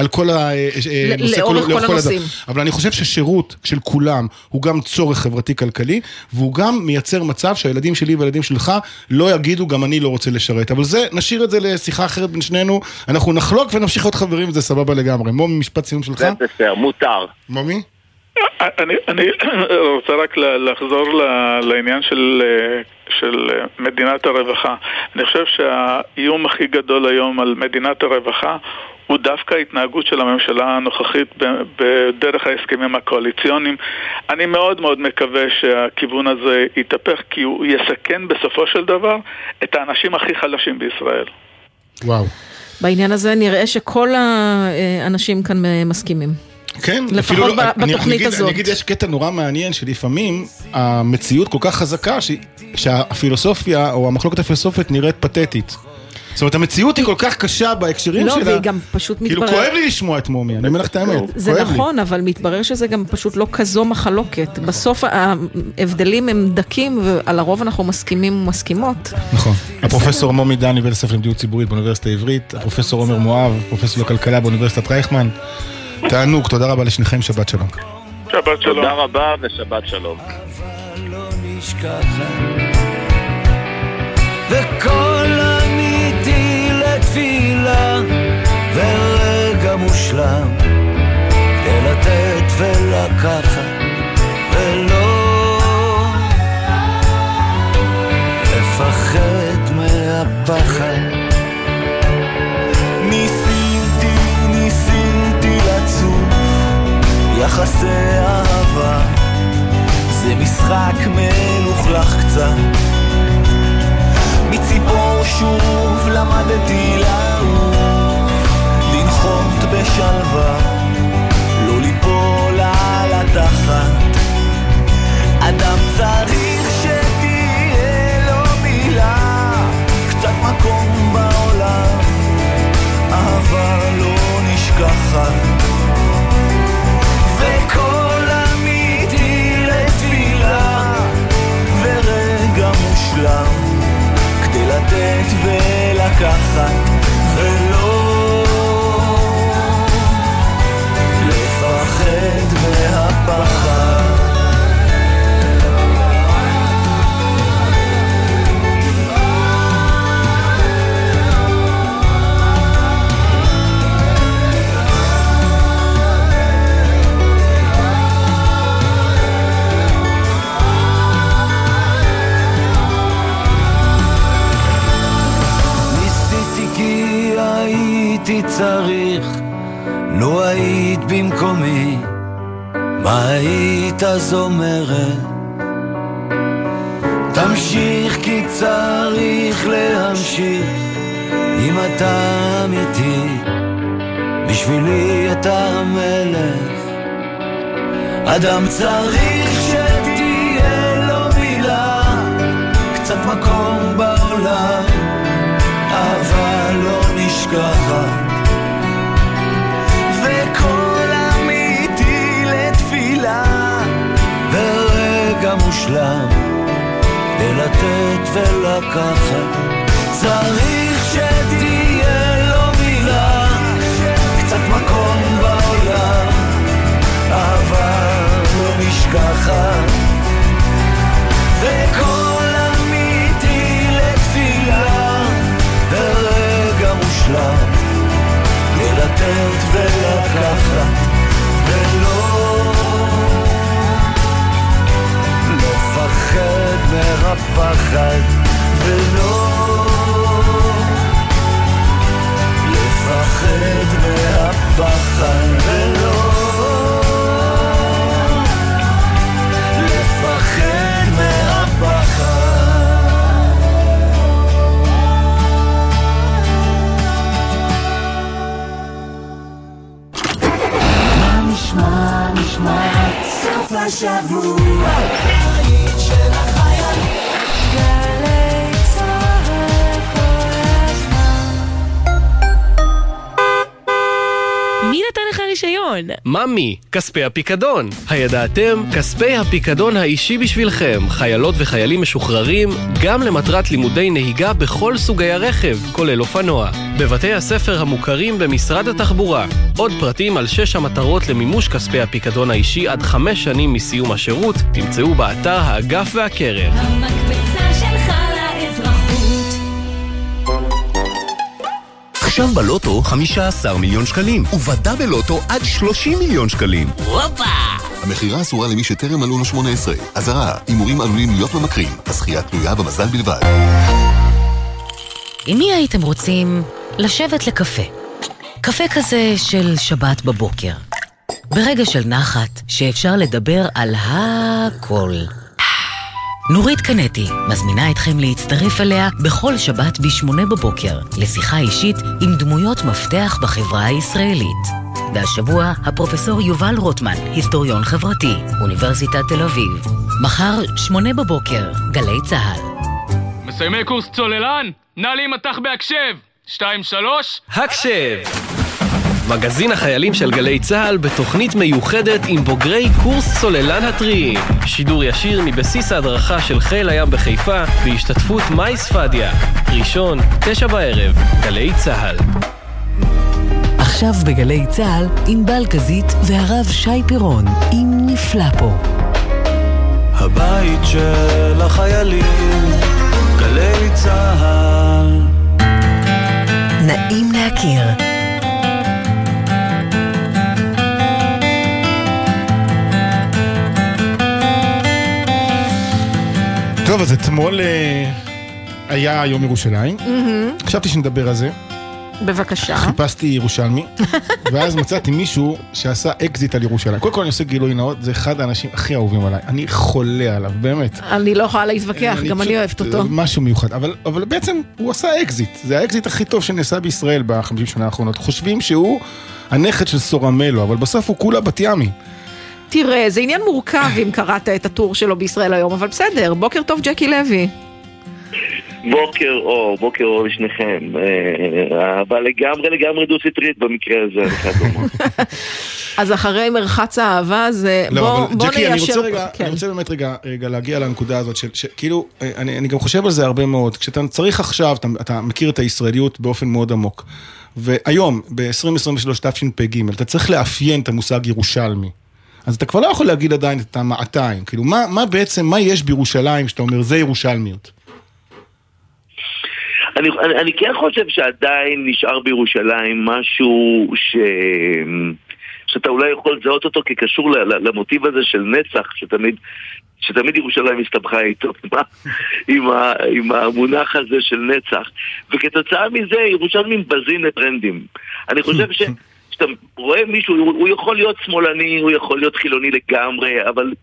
הנושאים. אבל אני חושב ששירות של כולם הוא גם צורך חברתי-כלכלי, והוא גם מייצר מצב שהילדים שלי והילדים שלך לא יגידו, גם אני לא רוצה לשרת. אבל זה, נשאיר את זה לשיחה אחרת בין שנינו, אנחנו נחלוק ונמשיך להיות חברים, וזה סבבה לגמרי. מומי, משפט סיום שלך? זה בסדר, מותר. מומי? אני רוצה רק לחזור לעניין של מדינת הרווחה. אני חושב שהאיום הכי גדול היום על מדינת הרווחה הוא דווקא ההתנהגות של הממשלה הנוכחית בדרך ההסכמים הקואליציוניים. אני מאוד מאוד מקווה שהכיוון הזה יתהפך, כי הוא יסכן בסופו של דבר את האנשים הכי חלשים בישראל. וואו. בעניין הזה נראה שכל האנשים כאן מסכימים. כן, לפחות בתוכנית הזאת. אני אגיד, יש קטע נורא מעניין שלפעמים המציאות כל כך חזקה שהפילוסופיה או המחלוקת הפילוסופית נראית פתטית. זאת אומרת, המציאות היא כל כך קשה בהקשרים שלה. לא, והיא גם פשוט מתברר. כאילו, כואב לי לשמוע את מומי, אני אומר לך את האמת. זה נכון, אבל מתברר שזה גם פשוט לא כזו מחלוקת. בסוף ההבדלים הם דקים, ועל הרוב אנחנו מסכימים ומסכימות. נכון. הפרופסור מומי דני, בית הספר למדיניות ציבורית באוניברסיטה העברית, הפרופסור עומר מואב, פרופסור לכלכלה באוניברסיטת רייכמן. תענוג, תודה רבה לשניכם, שבת שלום. שבת שלום. תודה רבה ושבת שלום. וכל אמיתי לתפילה ורגע מושלם לתת ולקחת ולא לפחד מהפחד. ניסיתי לצוף יחסי אהבה, זה משחק מלוכלך קצת, מציפור שוב למדתי לעוף, לנחות בשלווה, לא ליפול על התחת. אדם צריך שתהיה לו מילה, קצת מקום בעולם, אהבה לא נשכחת. וכל אמיתי לתפילה ורגע מושלם כדי לתת ולקחת ולא לפחד מהפחד. הייתי צריך, לא היית במקומי, מה היית אז אומרת? תמשיך כי צריך להמשיך, אם אתה אמיתי, בשבילי אתה המלך. אדם צריך שתהיה לו מילה, קצת מקום בעולם, אהבה לא נשכחת. וכל אמיתי לתפילה ורגע מושלם לתת ולקחת. צריך שתהיה לו מילה, קצת מקום בעולם, אהבה לא נשכחת. וכל אמיתי לתפילה ורגע מושלם לתת ולקחת ולא לפחד מהפחד ולא לפחד מהפחד ולא לפחד מהפחד. נשמע סוף השבוע היית של החייל גלי צהל כל הזמן. מי נתן לך רישיון? ממי, כספי הפיקדון. הידעתם? כספי הפיקדון האישי בשבילכם. חיילות וחיילים משוחררים גם למטרת לימודי נהיגה בכל סוגי הרכב, כולל אופנוע. בבתי הספר המוכרים במשרד התחבורה. עוד פרטים על 6 המטרות למימוש כספי הפיקדון האישי עד 5 שנים מסיום השירות תמצאו באתר האגף והקרן. המקפצה שלך לאזרחות. עכשיו בלוטו 15 מיליון שקלים, ובדה בלוטו עד 30 מיליון שקלים. וופה! המחירה אסורה למי שטרם מלאו לו 18. אזהרה, הימורים עלולים להיות ממכרים. הזכייה תלויה במזל בלבד. עם מי הייתם רוצים לשבת לקפה? קפה כזה של שבת בבוקר. ברגע של נחת שאפשר לדבר על הכל. נורית קנטי מזמינה אתכם להצטרף אליה בכל שבת ב8:00 לשיחה אישית עם דמויות מפתח בחברה הישראלית. והשבוע הפרופסור יובל רוטמן, היסטוריון חברתי, אוניברסיטת תל אביב. מחר 8:00, גלי צהל. מסיימי קורס צוללן, נא להימתח בהקשב. 2-3 הקשב. מגזין החיילים של גלי צהל בתוכנית מיוחדת עם בוגרי קורס צוללן הטריים. שידור ישיר מבסיס ההדרכה של חיל הים בחיפה בהשתתפות מאי ספדיה. ראשון, 9:00, גלי צהל. עכשיו בגלי צהל עם בלקזית והרב שי פירון עם נפלא פה. הבית של החיילים, גלי צהל. נעים להכיר. טוב, אז אתמול היה יום ירושלים. חשבתי שנדבר על זה. בבקשה. חיפשתי ירושלמי, ואז מצאתי מישהו שעשה אקזיט על ירושלים. קודם כל אני עושה גילוי נאות, זה אחד האנשים הכי אהובים עליי. אני חולה עליו, באמת. אני לא יכולה להתווכח, גם אני אוהבת אותו. משהו מיוחד, אבל בעצם הוא עשה אקזיט. זה האקזיט הכי טוב שנעשה בישראל ב50 שנה האחרונות. חושבים שהוא הנכד של סורמלו, אבל בסוף הוא כולה בת ימי. תראה, זה עניין מורכב אם קראת את הטור שלו בישראל היום, אבל בסדר. בוקר טוב, ג'קי לוי. בוקר אור לשניכם. אבל לגמרי דו-סטרית במקרה הזה, אני חייב לומר. אז אחרי מרחץ האהבה, אז בוא ג'קי, ניישר. אני רוצה באמת רגע להגיע לנקודה הזאת, שכאילו, אני גם חושב על זה הרבה מאוד, כשאתה צריך עכשיו, אתה מכיר את הישראליות באופן מאוד עמוק, והיום, ב-2023 תשפ"ג, אתה צריך לאפיין את המושג ירושלמי. אז אתה כבר לא יכול להגיד עדיין את המעתיים, כאילו, מה בעצם, מה יש בירושלים שאתה אומר, זה ירושלמיות? אני כן חושב שעדיין נשאר בירושלים משהו שאתה אולי יכול לזהות אותו כקשור למוטיב הזה של נצח, שתמיד ירושלים הסתבכה איתו, עם המונח הזה של נצח, וכתוצאה מזה ירושלמים בזין לטרנדים. אני חושב שאתה רואה מישהו, הוא יכול להיות שמאלני, הוא יכול להיות חילוני לגמרי, אבל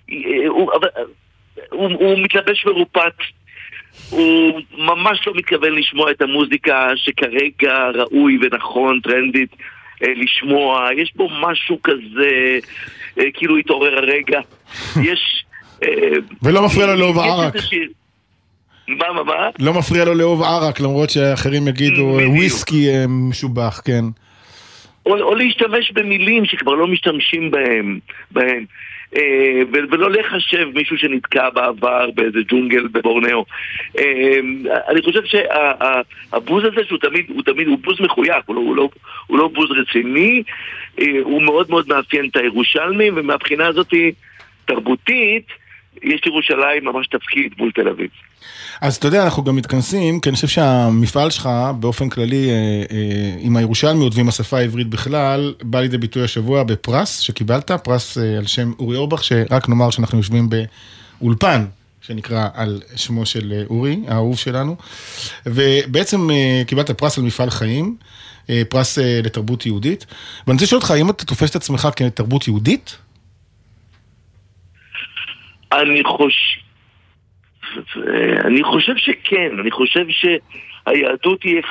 הוא מתלבש מרופט, הוא ממש לא מתכוון לשמוע את המוזיקה שכרגע ראוי ונכון, טרנדית, לשמוע. יש בו משהו כזה, כאילו התעורר הרגע. יש... ולא מפריע לו לאהוב ערק. מה? לא מפריע לו לאהוב ערק, למרות שאחרים יגידו וויסקי משובח, כן. או להשתמש במילים שכבר לא משתמשים בהם. ולא לחשב מישהו שנתקע בעבר באיזה ג'ונגל בבורנאו. אני חושב שהבוז הזה שהוא תמיד הוא בוז מחויך, הוא לא בוז רציני, הוא מאוד מאוד מאפיין את הירושלמים, ומהבחינה הזאת תרבותית יש לירושלים ממש תפקיד מול תל אביב. אז אתה יודע, אנחנו גם מתכנסים, כי אני חושב שהמפעל שלך באופן כללי עם הירושלמיות ועם השפה העברית בכלל, בא לידי ביטוי השבוע בפרס שקיבלת, פרס על שם אורי אורבך, שרק נאמר שאנחנו יושבים באולפן, שנקרא על שמו של אורי, האהוב שלנו, ובעצם קיבלת פרס על מפעל חיים, פרס לתרבות יהודית, ואני רוצה לשאול אותך, האם אתה תופס את עצמך כתרבות יהודית? אני חושב שכן, אני חושב שהיהדות היא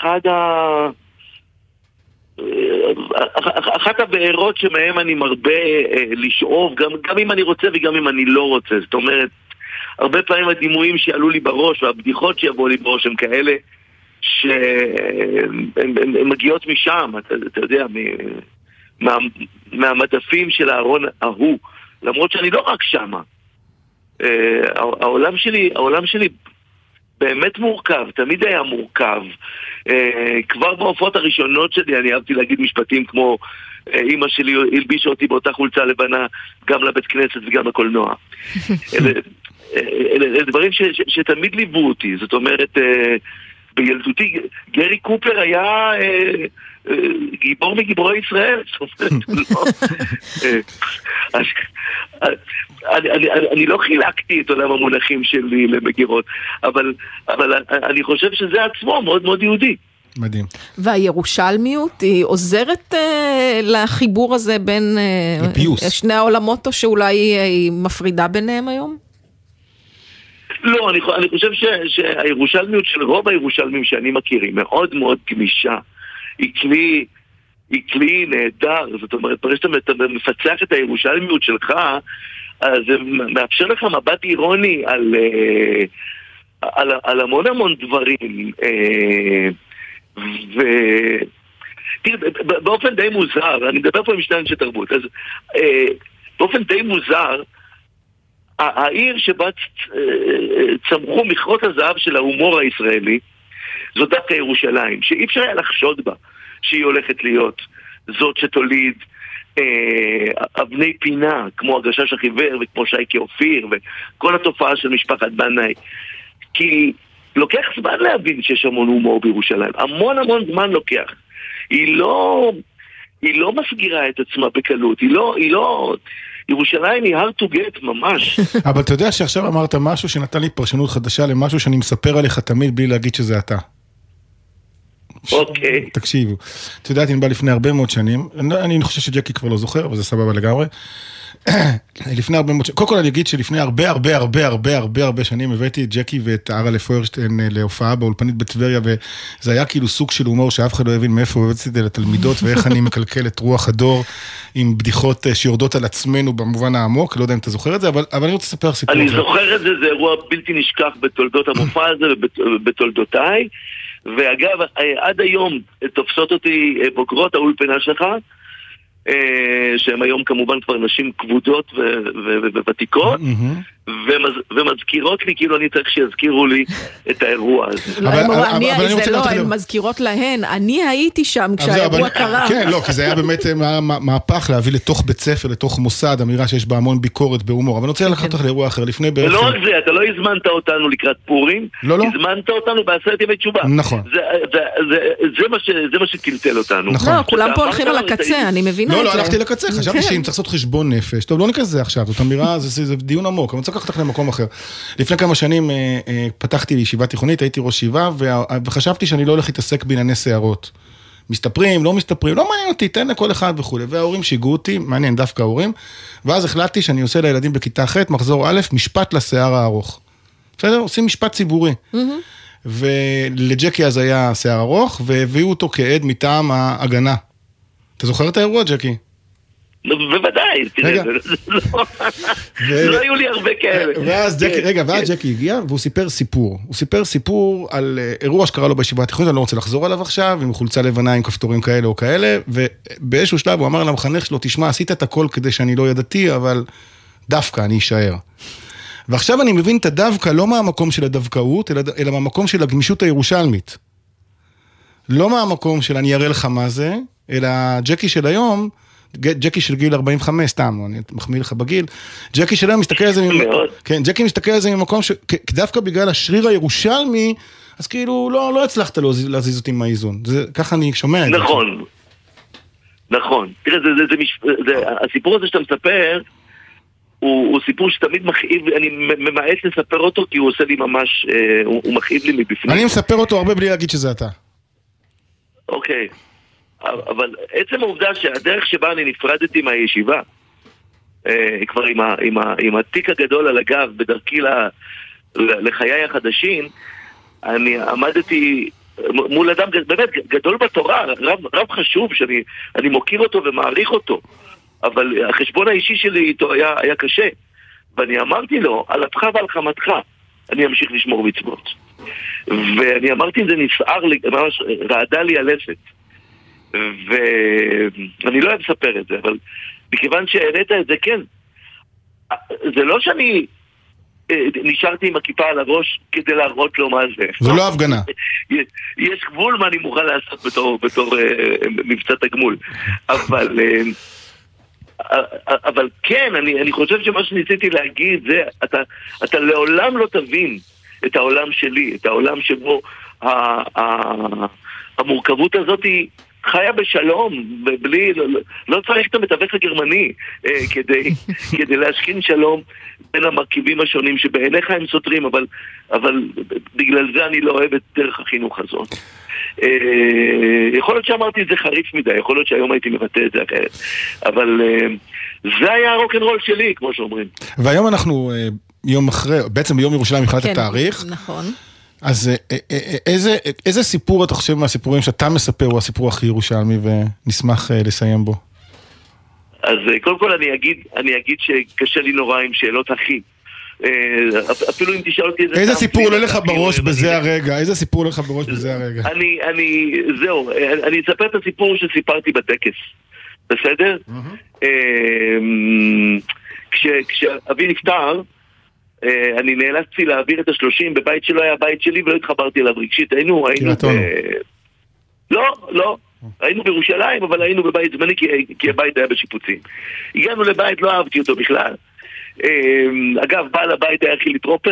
אחת הבארות שמהם אני מרבה לשאוב, גם אם אני רוצה וגם אם אני לא רוצה. זאת אומרת, הרבה פעמים הדימויים שיעלו לי בראש והבדיחות שיבואו לי בראש הם כאלה שהן מגיעות משם, אתה יודע, מהמדפים של הארון ההוא, למרות שאני לא רק שמה. העולם שלי באמת מורכב, תמיד היה מורכב. כבר בהופעות הראשונות שלי אני אהבתי להגיד משפטים כמו אמא שלי הלבישה אותי באותה חולצה לבנה גם לבית כנסת וגם לקולנוע. אלה דברים שתמיד ליוו אותי. זאת אומרת, בילדותי גרי קופר היה גיבור מגיבורי ישראל. אני לא חילקתי את עולם המונחים שלי למגירות, אבל אני חושב שזה עצמו מאוד מאוד יהודי. מדהים. והירושלמיות היא עוזרת לחיבור הזה בין לפיוס. שני העולמות, או שאולי היא מפרידה ביניהם היום? לא, אני חושב שהירושלמיות של רוב הירושלמים שאני מכיר היא מאוד מאוד גמישה. היא כלי נהדר, זאת אומרת, ברגע שאתה מפצח את הירושלמיות שלך, אז זה מאפשר לך מבט אירוני על המון דברים. תראה, באופן די מוזר, אני מדבר פה עם שני אנשי תרבות, אז באופן די מוזר, העיר שבה צמחו מכרות הזהב של ההומור הישראלי, זו דווקא ירושלים, שאי אפשר היה לחשוד בה שהיא הולכת להיות זאת שתוליד אבני פינה, כמו הגשש החיוור וכמו שייקה אופיר וכל התופעה של משפחת בנאי. כי לוקח זמן להבין שיש המון הומור בירושלים, המון זמן לוקח. היא לא מסגירה את עצמה בקלות, היא לא ירושלים היא hard to get ממש. אבל אתה יודע שעכשיו אמרת משהו שנתן לי פרשנות חדשה למשהו שאני מספר עליך תמיד בלי להגיד שזה אתה. אוקיי. תקשיבו. אתה יודעת, אני בא לפני הרבה מאוד שנים, אני חושב שג'קי כבר לא זוכר, אבל זה סבבה לגמרי. לפני הרבה מאוד שנים, קודם כל אני אגיד שלפני הרבה שנים הבאתי את ג'קי ואת ארה פוירשטיין להופעה באולפנית בטבריה, וזה היה כאילו סוג של הומור שאף אחד לא הבין מאיפה הבאתי את זה לתלמידות, ואיך אני מקלקל את רוח הדור עם בדיחות שיורדות על עצמנו במובן העמוק, לא יודע אם אתה זוכר את זה, אבל אני רוצה לספר סיפור. אני זוכר את זה, זה אירוע בלתי נשכח בתולדות המופע הזה ובתולדותיי, ואגב, עד היום תופסות אותי בוגרות האולפנה שלך, שהן היום כמובן כבר נשים כבודות וותיקות, ומזכירות לי, כאילו אני צריך שיזכירו לי את האירוע הזה. זה לא, הן מזכירות להן, אני הייתי שם כשהאירוע קרה. כן, לא, כי זה היה באמת מהפך להביא לתוך בית ספר, לתוך מוסד, אמירה שיש בה המון ביקורת בהומור, אבל אני רוצה לקחת אותך לאירוע אחר, לפני בעצם... ולא רק זה, אתה לא הזמנת אותנו לקראת פורים, הזמנת אותנו בעשרת ימי תשובה. נכון. זה מה שקלטל אותנו. לא, כולם פה הולכים על הקצה, אני מבינה את זה. לא, הלכתי לקצה, חשבתי שאם צריך לעשות חשבון נפש, טוב, לא ניכנס לזה עכשיו, זאת אמירה, זה דיון עמוק, אבל צריך לקחת אותך למקום אחר. לפני כמה שנים פתחתי לישיבה תיכונית, הייתי ראש ישיבה, וחשבתי שאני לא הולך להתעסק בענייני שערות. מסתפרים, לא מסתפרים, לא מעניין אותי, תן לכל אחד וכו'. וההורים שיגעו אותי, מעניין דווקא ההורים, ואז החלטתי שאני עושה לילדים בכיתה ח' מחזור א', משפט לשיער הארוך. בסדר? עושים משפט ציבורי. ולג'קי אז היה שיער ארוך, והביאו אותו כעד מטעם ההגנה. אתה זוכר את האירוע, ג'קי? בוודאי, תראה, לא היו לי הרבה כאלה. ואז ג'קי הגיע, והוא סיפר סיפור. הוא סיפר סיפור על אירוע שקרה לו בישיבה התיכונית, אני לא רוצה לחזור עליו עכשיו, עם חולצה לבנה, עם כפתורים כאלה או כאלה, ובאיזשהו שלב הוא אמר למחנך שלו, תשמע, עשית את הכל כדי שאני לא ידעתי, אבל דווקא אני אשאר. ועכשיו אני מבין את הדווקא, לא מהמקום של הדווקאות, אלא מהמקום של הגמישות הירושלמית. לא מהמקום של אני אראה לך מה זה, אלא ג'קי של היום, ג'קי של גיל 45, סתם, אני מחמיא לך בגיל, ג'קי של היום מסתכל על זה כן, ג'קי מסתכל על זה ממקום שדווקא בגלל השריר הירושלמי, אז כאילו לא הצלחת להזיז אותי מהאיזון. ככה אני שומע את זה. נכון. תראה, הסיפור הזה שאתה מספר, הוא סיפור שתמיד מכאיב, אני ממעט לספר אותו, כי הוא עושה לי ממש, הוא מכאיב לי מבפנים. אני מספר אותו הרבה בלי להגיד שזה אתה. אוקיי. אבל עצם העובדה שהדרך שבה אני נפרדתי מהישיבה, כבר עם התיק הגדול על הגב, בדרכי לחיי החדשים, אני עמדתי מול אדם באמת גדול בתורה, רב חשוב, שאני מוקיר אותו ומעריך אותו, אבל החשבון האישי שלי איתו היה קשה, ואני אמרתי לו, על אפך ועל חמתך, אני אמשיך לשמור מצוות. ואני אמרתי, זה נסער לי, ממש רעדה לי הלסת. ואני לא אוהב לספר את זה, אבל מכיוון שהעלית את זה, כן, זה לא שאני נשארתי עם הכיפה על הראש כדי להראות לו מה זה. זה לא הפגנה. יש גבול מה אני מוכן לעשות בתור מבצע תגמול. אבל כן, אני חושב שמה שניסיתי להגיד זה, אתה לעולם לא תבין את העולם שלי, את העולם שבו המורכבות הזאת היא חיה בשלום, ובלי, לא צריך את המתווך הגרמני כדי להשכין שלום בין המרכיבים השונים שבעיניך הם סותרים, אבל בגלל זה אני לא אוהב את דרך החינוך הזאת. יכול להיות שאמרתי את זה חריף מדי, יכול להיות שהיום הייתי מבטא את זה אחרת, אבל זה היה הרוק'נ'רול שלי, כמו שאומרים. והיום אנחנו יום אחרי, בעצם ביום ירושלים מבחינת התאריך. נכון. אז איזה סיפור אתה חושב מהסיפורים שאתה מספר הוא הסיפור הכי ירושלמי ונשמח לסיים בו? אז קודם כל אני אגיד שקשה לי נורא עם שאלות הכי. אפילו אם תשאל אותי איזה סיפור עולה לך בראש בזה הרגע? איזה סיפור עולה לך בראש בזה הרגע? זהו, אני אספר את הסיפור שסיפרתי בטקס. בסדר? כשאבי נפטר, אני נאלצתי להעביר את 30 בבית שלו היה הבית שלי ולא התחברתי אליו רגשית. היינו לא, היינו בירושלים, אבל היינו בבית זמני כי הבית היה בשיפוצים. הגענו לבית, לא אהבתי אותו בכלל. אגב, בעל הבית היה חילי טרופר.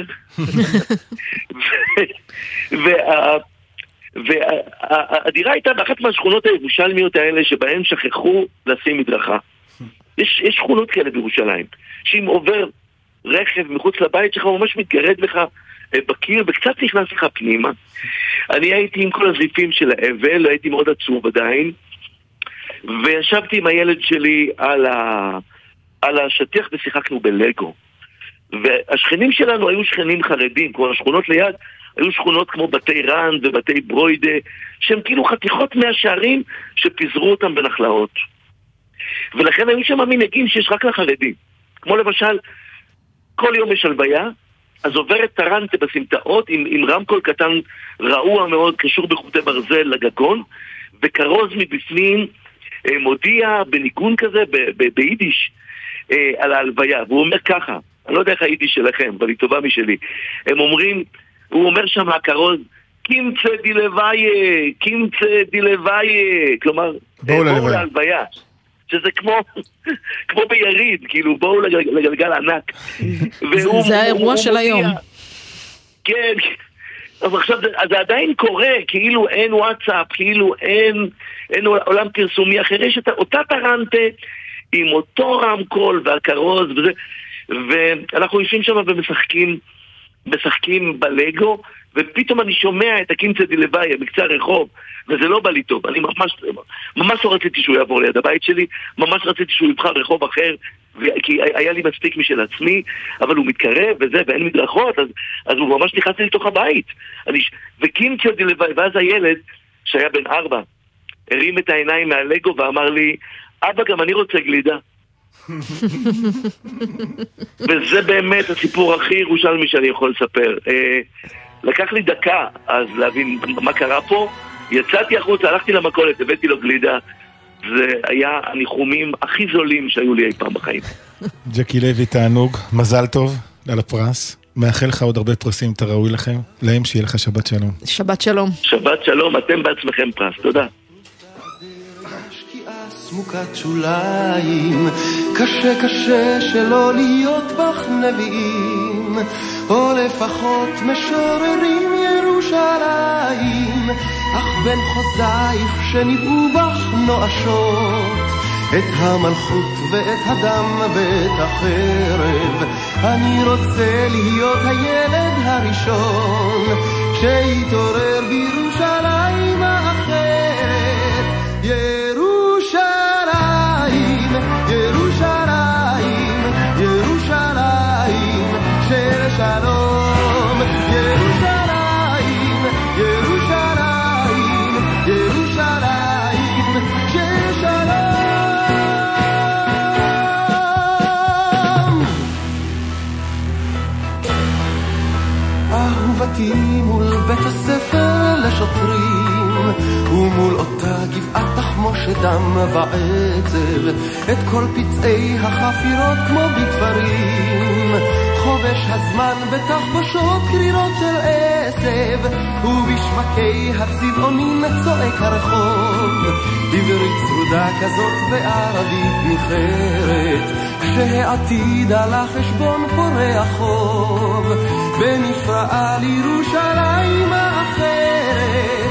והדירה הייתה באחת מהשכונות הירושלמיות האלה שבהן שכחו לשים מדרכה. יש שכונות כאלה בירושלים, שאם עובר רכב מחוץ לבית שלך, הוא ממש מתגרד לך בקיר וקצת נכנס לך פנימה. אני הייתי עם כל הזיפים של האבל, הייתי מאוד עצוב עדיין, וישבתי עם הילד שלי על השטיח ושיחקנו בלגו. והשכנים שלנו היו שכנים חרדים, כמו השכונות ליד, היו שכונות כמו בתי רנד ובתי ברוידה, שהם כאילו חתיכות מהשערים שפיזרו אותם בנחלאות. ולכן היו שם מנהגים שיש רק לחרדים. כמו למשל, כל יום יש הלוויה, אז עוברת טרנטה בסמטאות עם רמקול קטן רעוע מאוד, קשור בחוטי ברזל לגגון, וקרוז מבפנים מודיע בניגון כזה, ביידיש, על ההלוויה. והוא אומר ככה, אני לא יודע איך היידיש שלכם, אבל היא טובה משלי. הם אומרים, הוא אומר שם הקרוז, קימצא דילוויה, קימצא דילוויה, כלומר, בואו להלוויה. שזה כמו ביריד, כאילו בואו לגלגל ענק. זה האירוע של היום. כן, אבל עכשיו זה עדיין קורה, כאילו אין וואטסאפ, כאילו אין עולם פרסומי אחר, יש אותה טרנטה עם אותו רמקול והקרוז וזה, ואנחנו יושבים שם ומשחקים בלגו, ופתאום אני שומע את הקימצא דילוויה בקצה הרחוב, וזה לא בא לי טוב. אני ממש לא רציתי שהוא יעבור ליד הבית שלי, ממש רציתי שהוא יבחר רחוב אחר, כי היה לי מספיק משל עצמי, אבל הוא מתקרב וזה, ואין מדרכות, אז הוא ממש נכנס לי לתוך הבית. וקימצא דילוויה, ואז הילד, שהיה בן 4, הרים את העיניים מהלגו ואמר לי, אבא, גם אני רוצה גלידה. וזה באמת הסיפור הכי ירושלמי שאני יכול לספר. לקח לי דקה אז להבין מה קרה פה. יצאתי החוצה, הלכתי למכולת, הבאתי לו גלידה. זה היה הניחומים הכי זולים שהיו לי אי פעם בחיים. ג'קי לוי, תענוג, מזל טוב על הפרס. מאחל לך עוד הרבה פרסים, אתה ראוי לכם. להם שיהיה לך שבת שלום. שבת שלום. שבת שלום, אתם בעצמכם פרס, תודה. סמוקת שוליים, קשה שלא להיות בך נביאים, או לפחות משוררים ירושלים, אך בין חוזייך שניבאו בך נואשות, את המלכות ואת הדם ואת החרב, אני רוצה להיות הילד הראשון, כשיתעורר בירושלים האחרת, ירושלים, ירושלים, ירושלים של שלום, ירושלים, ירושלים, ירושלים של שלום. אהובתי מול בית הספר לשוטרים, ומול אותה גבעת תחמושת דם ועצב, את כל פצעי החפירות כמו בתפרים, חובש הזמן בתחבושות קרירות של עשב, ובשמקי הצבעונים צועק הרחוב, עברית צרודה כזאת וערבית ניחרת, כשהעתיד על החשבון פורח חוב, בנפרעה לירושלים האחרת,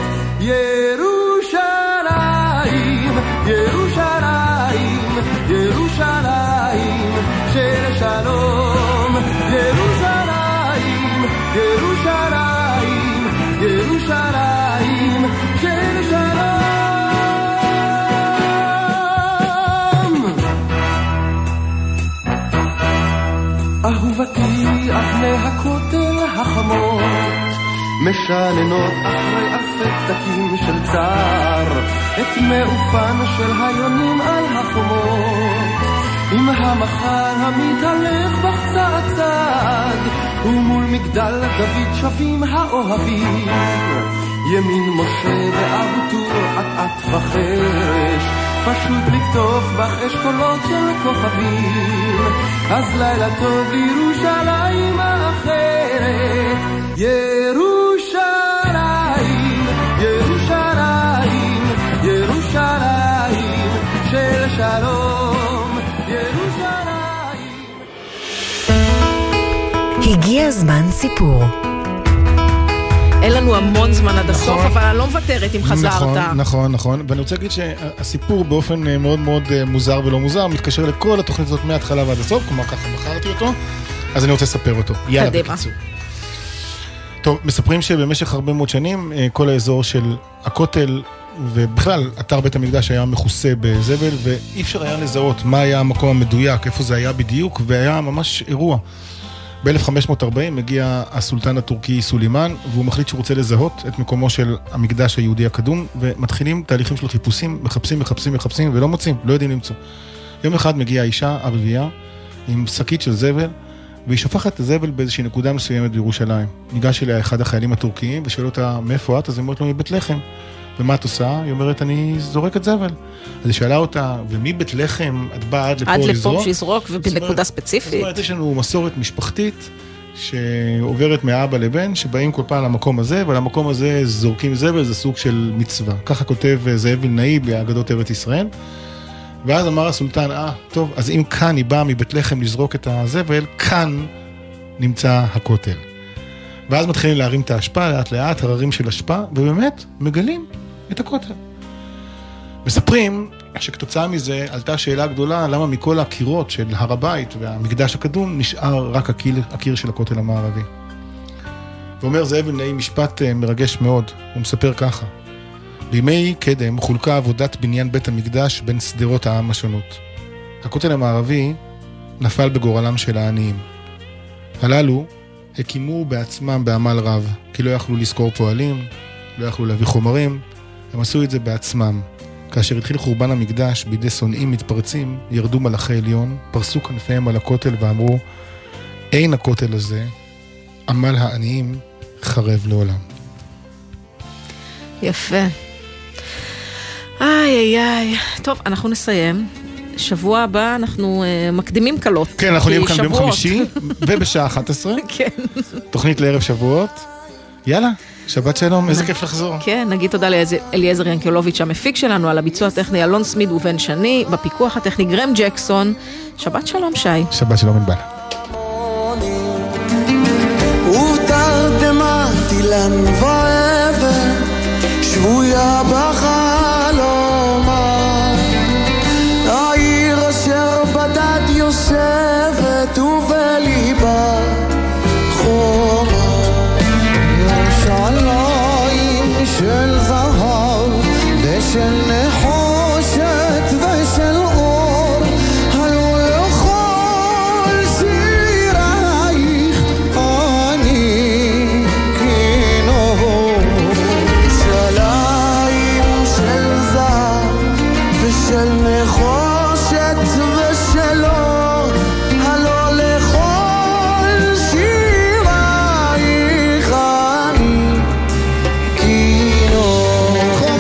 ירושלים, ירושלים, ירושלים של שלום, ירושלים, ירושלים, ירושלים של שלום. אהובתי משננות אחרי אלפי פתקים של צער את מעופן של היונים על החומות עם המחר המתהלך בחצה הצד ומול מגדל דוד שווים האוהבים ימין משה ואבו טור עט וחרש פשוט לקטוף בך אשכולות של כוכבים אז לילה טוב לירושלים האחרת ירושלים, ירושלים, ירושלים של שלום, ירושלים. הגיע זמן סיפור. אין לנו המון זמן עד הסוף, אבל אני לא מוותרת אם חזרת. נכון. ואני רוצה להגיד שהסיפור באופן מאוד מאוד מוזר ולא מוזר, מתקשר לכל התוכנית הזאת מההתחלה ועד הסוף, כלומר ככה בחרתי אותו, אז אני רוצה לספר אותו. יאללה בקיצור. טוב, מספרים שבמשך הרבה מאוד שנים, כל האזור של הכותל, ובכלל, אתר בית המקדש היה מכוסה בזבל, ואי אפשר היה לזהות מה היה המקום המדויק, איפה זה היה בדיוק, והיה ממש אירוע. ב-1540 מגיע הסולטן הטורקי סולימן, והוא מחליט שהוא רוצה לזהות את מקומו של המקדש היהודי הקדום, ומתחילים תהליכים של חיפושים, מחפשים, ולא מוצאים, לא יודעים למצוא. יום אחד מגיעה האישה, ערבייה, עם שקית של זבל, והיא שופכת את הזבל באיזושהי נקודה מסוימת בירושלים. ניגש אליה אחד החיילים הטורקיים, ושואל אותה, מאיפה את? אז היא אומרת לו, מבית לחם. ומה את עושה? היא אומרת, אני זורקת זבל. אז היא שאלה אותה, ומבית לחם את באה עד לפה לזרוק? עד לפה שיזרוק ובנקודה ספציפית. זאת אומרת, יש לנו מסורת משפחתית, שעוברת מאבא לבן, שבאים כל פעם למקום הזה, ולמקום הזה זורקים זבל, זה סוג של מצווה. ככה כותב זאב וילנאי באגדות ארץ ישראל. ואז אמר הסולטן, טוב, אז אם כאן היא באה מבית לחם לזרוק את הזבל, כאן נמצא הכותל. ואז מתחילים להרים את ההשפעה, לאט לאט, הררים של השפעה, ובאמת מגלים את הכותל. מספרים שכתוצאה מזה עלתה שאלה גדולה, למה מכל הקירות של הר הבית והמקדש הקדום נשאר רק הקיר של הכותל המערבי. ואומר זאב וילנאי משפט מרגש מאוד, הוא מספר ככה. בימי קדם חולקה עבודת בניין בית המקדש בין סדרות העם השונות. הכותל המערבי נפל בגורלם של העניים. הללו הקימו בעצמם בעמל רב, כי לא יכלו לזכור פועלים, לא יכלו להביא חומרים, הם עשו את זה בעצמם. כאשר התחיל חורבן המקדש בידי שונאים מתפרצים, ירדו מלאכי עליון, פרסו כנפיהם על הכותל ואמרו, אין הכותל הזה, עמל העניים חרב לעולם. יפה. איי. טוב, אנחנו נסיים. שבוע הבא אנחנו מקדימים קלות. כן, אנחנו נהיה כאן ביום חמישי ובשעה 11. כן. תוכנית לערב שבועות. יאללה, שבת שלום, איזה כיף לחזור. כן, נגיד תודה לאליעזר ינקלוביץ' המפיק שלנו, על הביצוע הטכני אלון סמיד ובן שני, בפיקוח הטכני גרם ג'קסון. שבת שלום שי. שבת שלום ענבל. ותרדמתי לנבעבר שבויה בחלומה העיר אשר בדד יושבת ובליבה חומה ירושלים של זהב ושל נחושת ושל אור הלא לכל שירייך אני כינור שליים של זהב ושל נחושת ושל אור הלא לכל שירייך אני כינור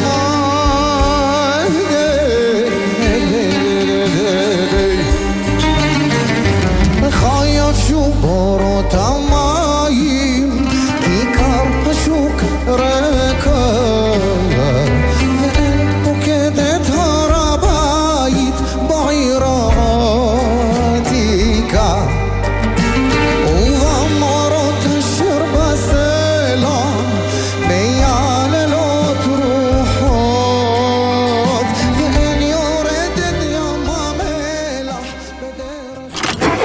חיות שורות המים כיכר השוק ריקה ואין פוקדת הר הבית בעיר העתיקה ובמורות אשר בסלע מייללות רוחות ואין יורדת ים המלח בדרך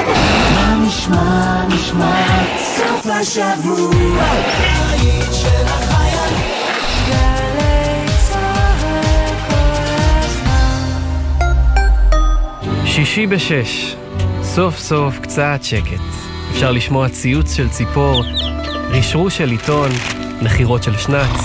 נשמע סוף השבוע היית של החיילים גלי צהל כל הזמן שישי בשש, סוף סוף קצת שקט. אפשר לשמוע ציוץ של ציפור, רשרוש של עיתון, נחירות של שנץ.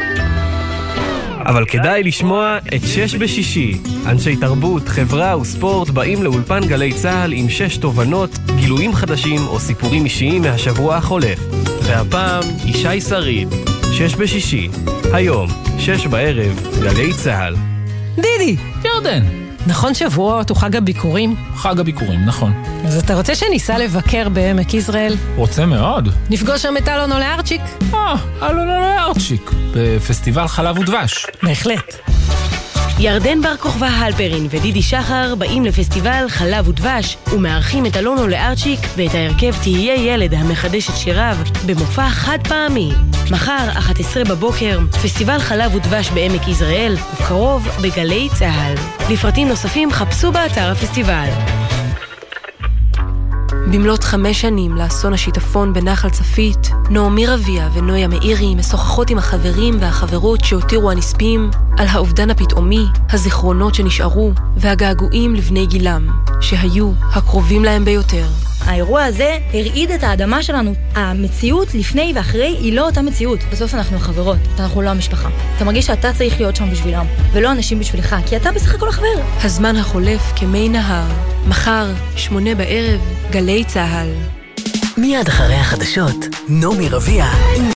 אבל כדאי לשמוע את 6 בשישי. אנשי תרבות, חברה וספורט באים לאולפן גלי צהל עם 6 תובנות, גילויים חדשים או סיפורים אישיים מהשבוע החולף. והפעם, ישי שריד, 6 בשישי. היום, 6 בערב, גלי צהל. דידי! ירדן! נכון שבועות הוא חג הביקורים? חג הביקורים, נכון. אז אתה רוצה שניסע לבקר בעמק יזרעאל? רוצה מאוד. נפגוש שם את אלון אולארצ'יק? אלון אולארצ'יק, בפסטיבל חלב ודבש. בהחלט. ירדן בר כוכבא הלפרין ודידי שחר באים לפסטיבל חלב ודבש ומארחים את אלון אולארצ'יק ואת ההרכב תהיה ילד המחדש את שיריו במופע חד פעמי. מחר, 11 בבוקר, פסטיבל חלב ודבש בעמק יזרעאל, ובקרוב בגלי צהל. לפרטים נוספים חפשו באתר הפסטיבל. במלאת 5 שנים לאסון השיטפון בנחל צפית, נעמי רביע ונויה מאירי משוחחות עם החברים והחברות שהותירו הנספים על האובדן הפתאומי, הזיכרונות שנשארו והגעגועים לבני גילם, שהיו הקרובים להם ביותר. האירוע הזה הרעיד את האדמה שלנו. המציאות לפני ואחרי היא לא אותה מציאות. בסוף אנחנו חברות, אנחנו לא המשפחה. אתה מרגיש שאתה צריך להיות שם בשבילם, ולא אנשים בשבילך, כי אתה בסך הכל החבר. הזמן החולף כמי נהר. מחר, 8 בערב, גלי צהל. מיד אחרי החדשות, נעמי רביע.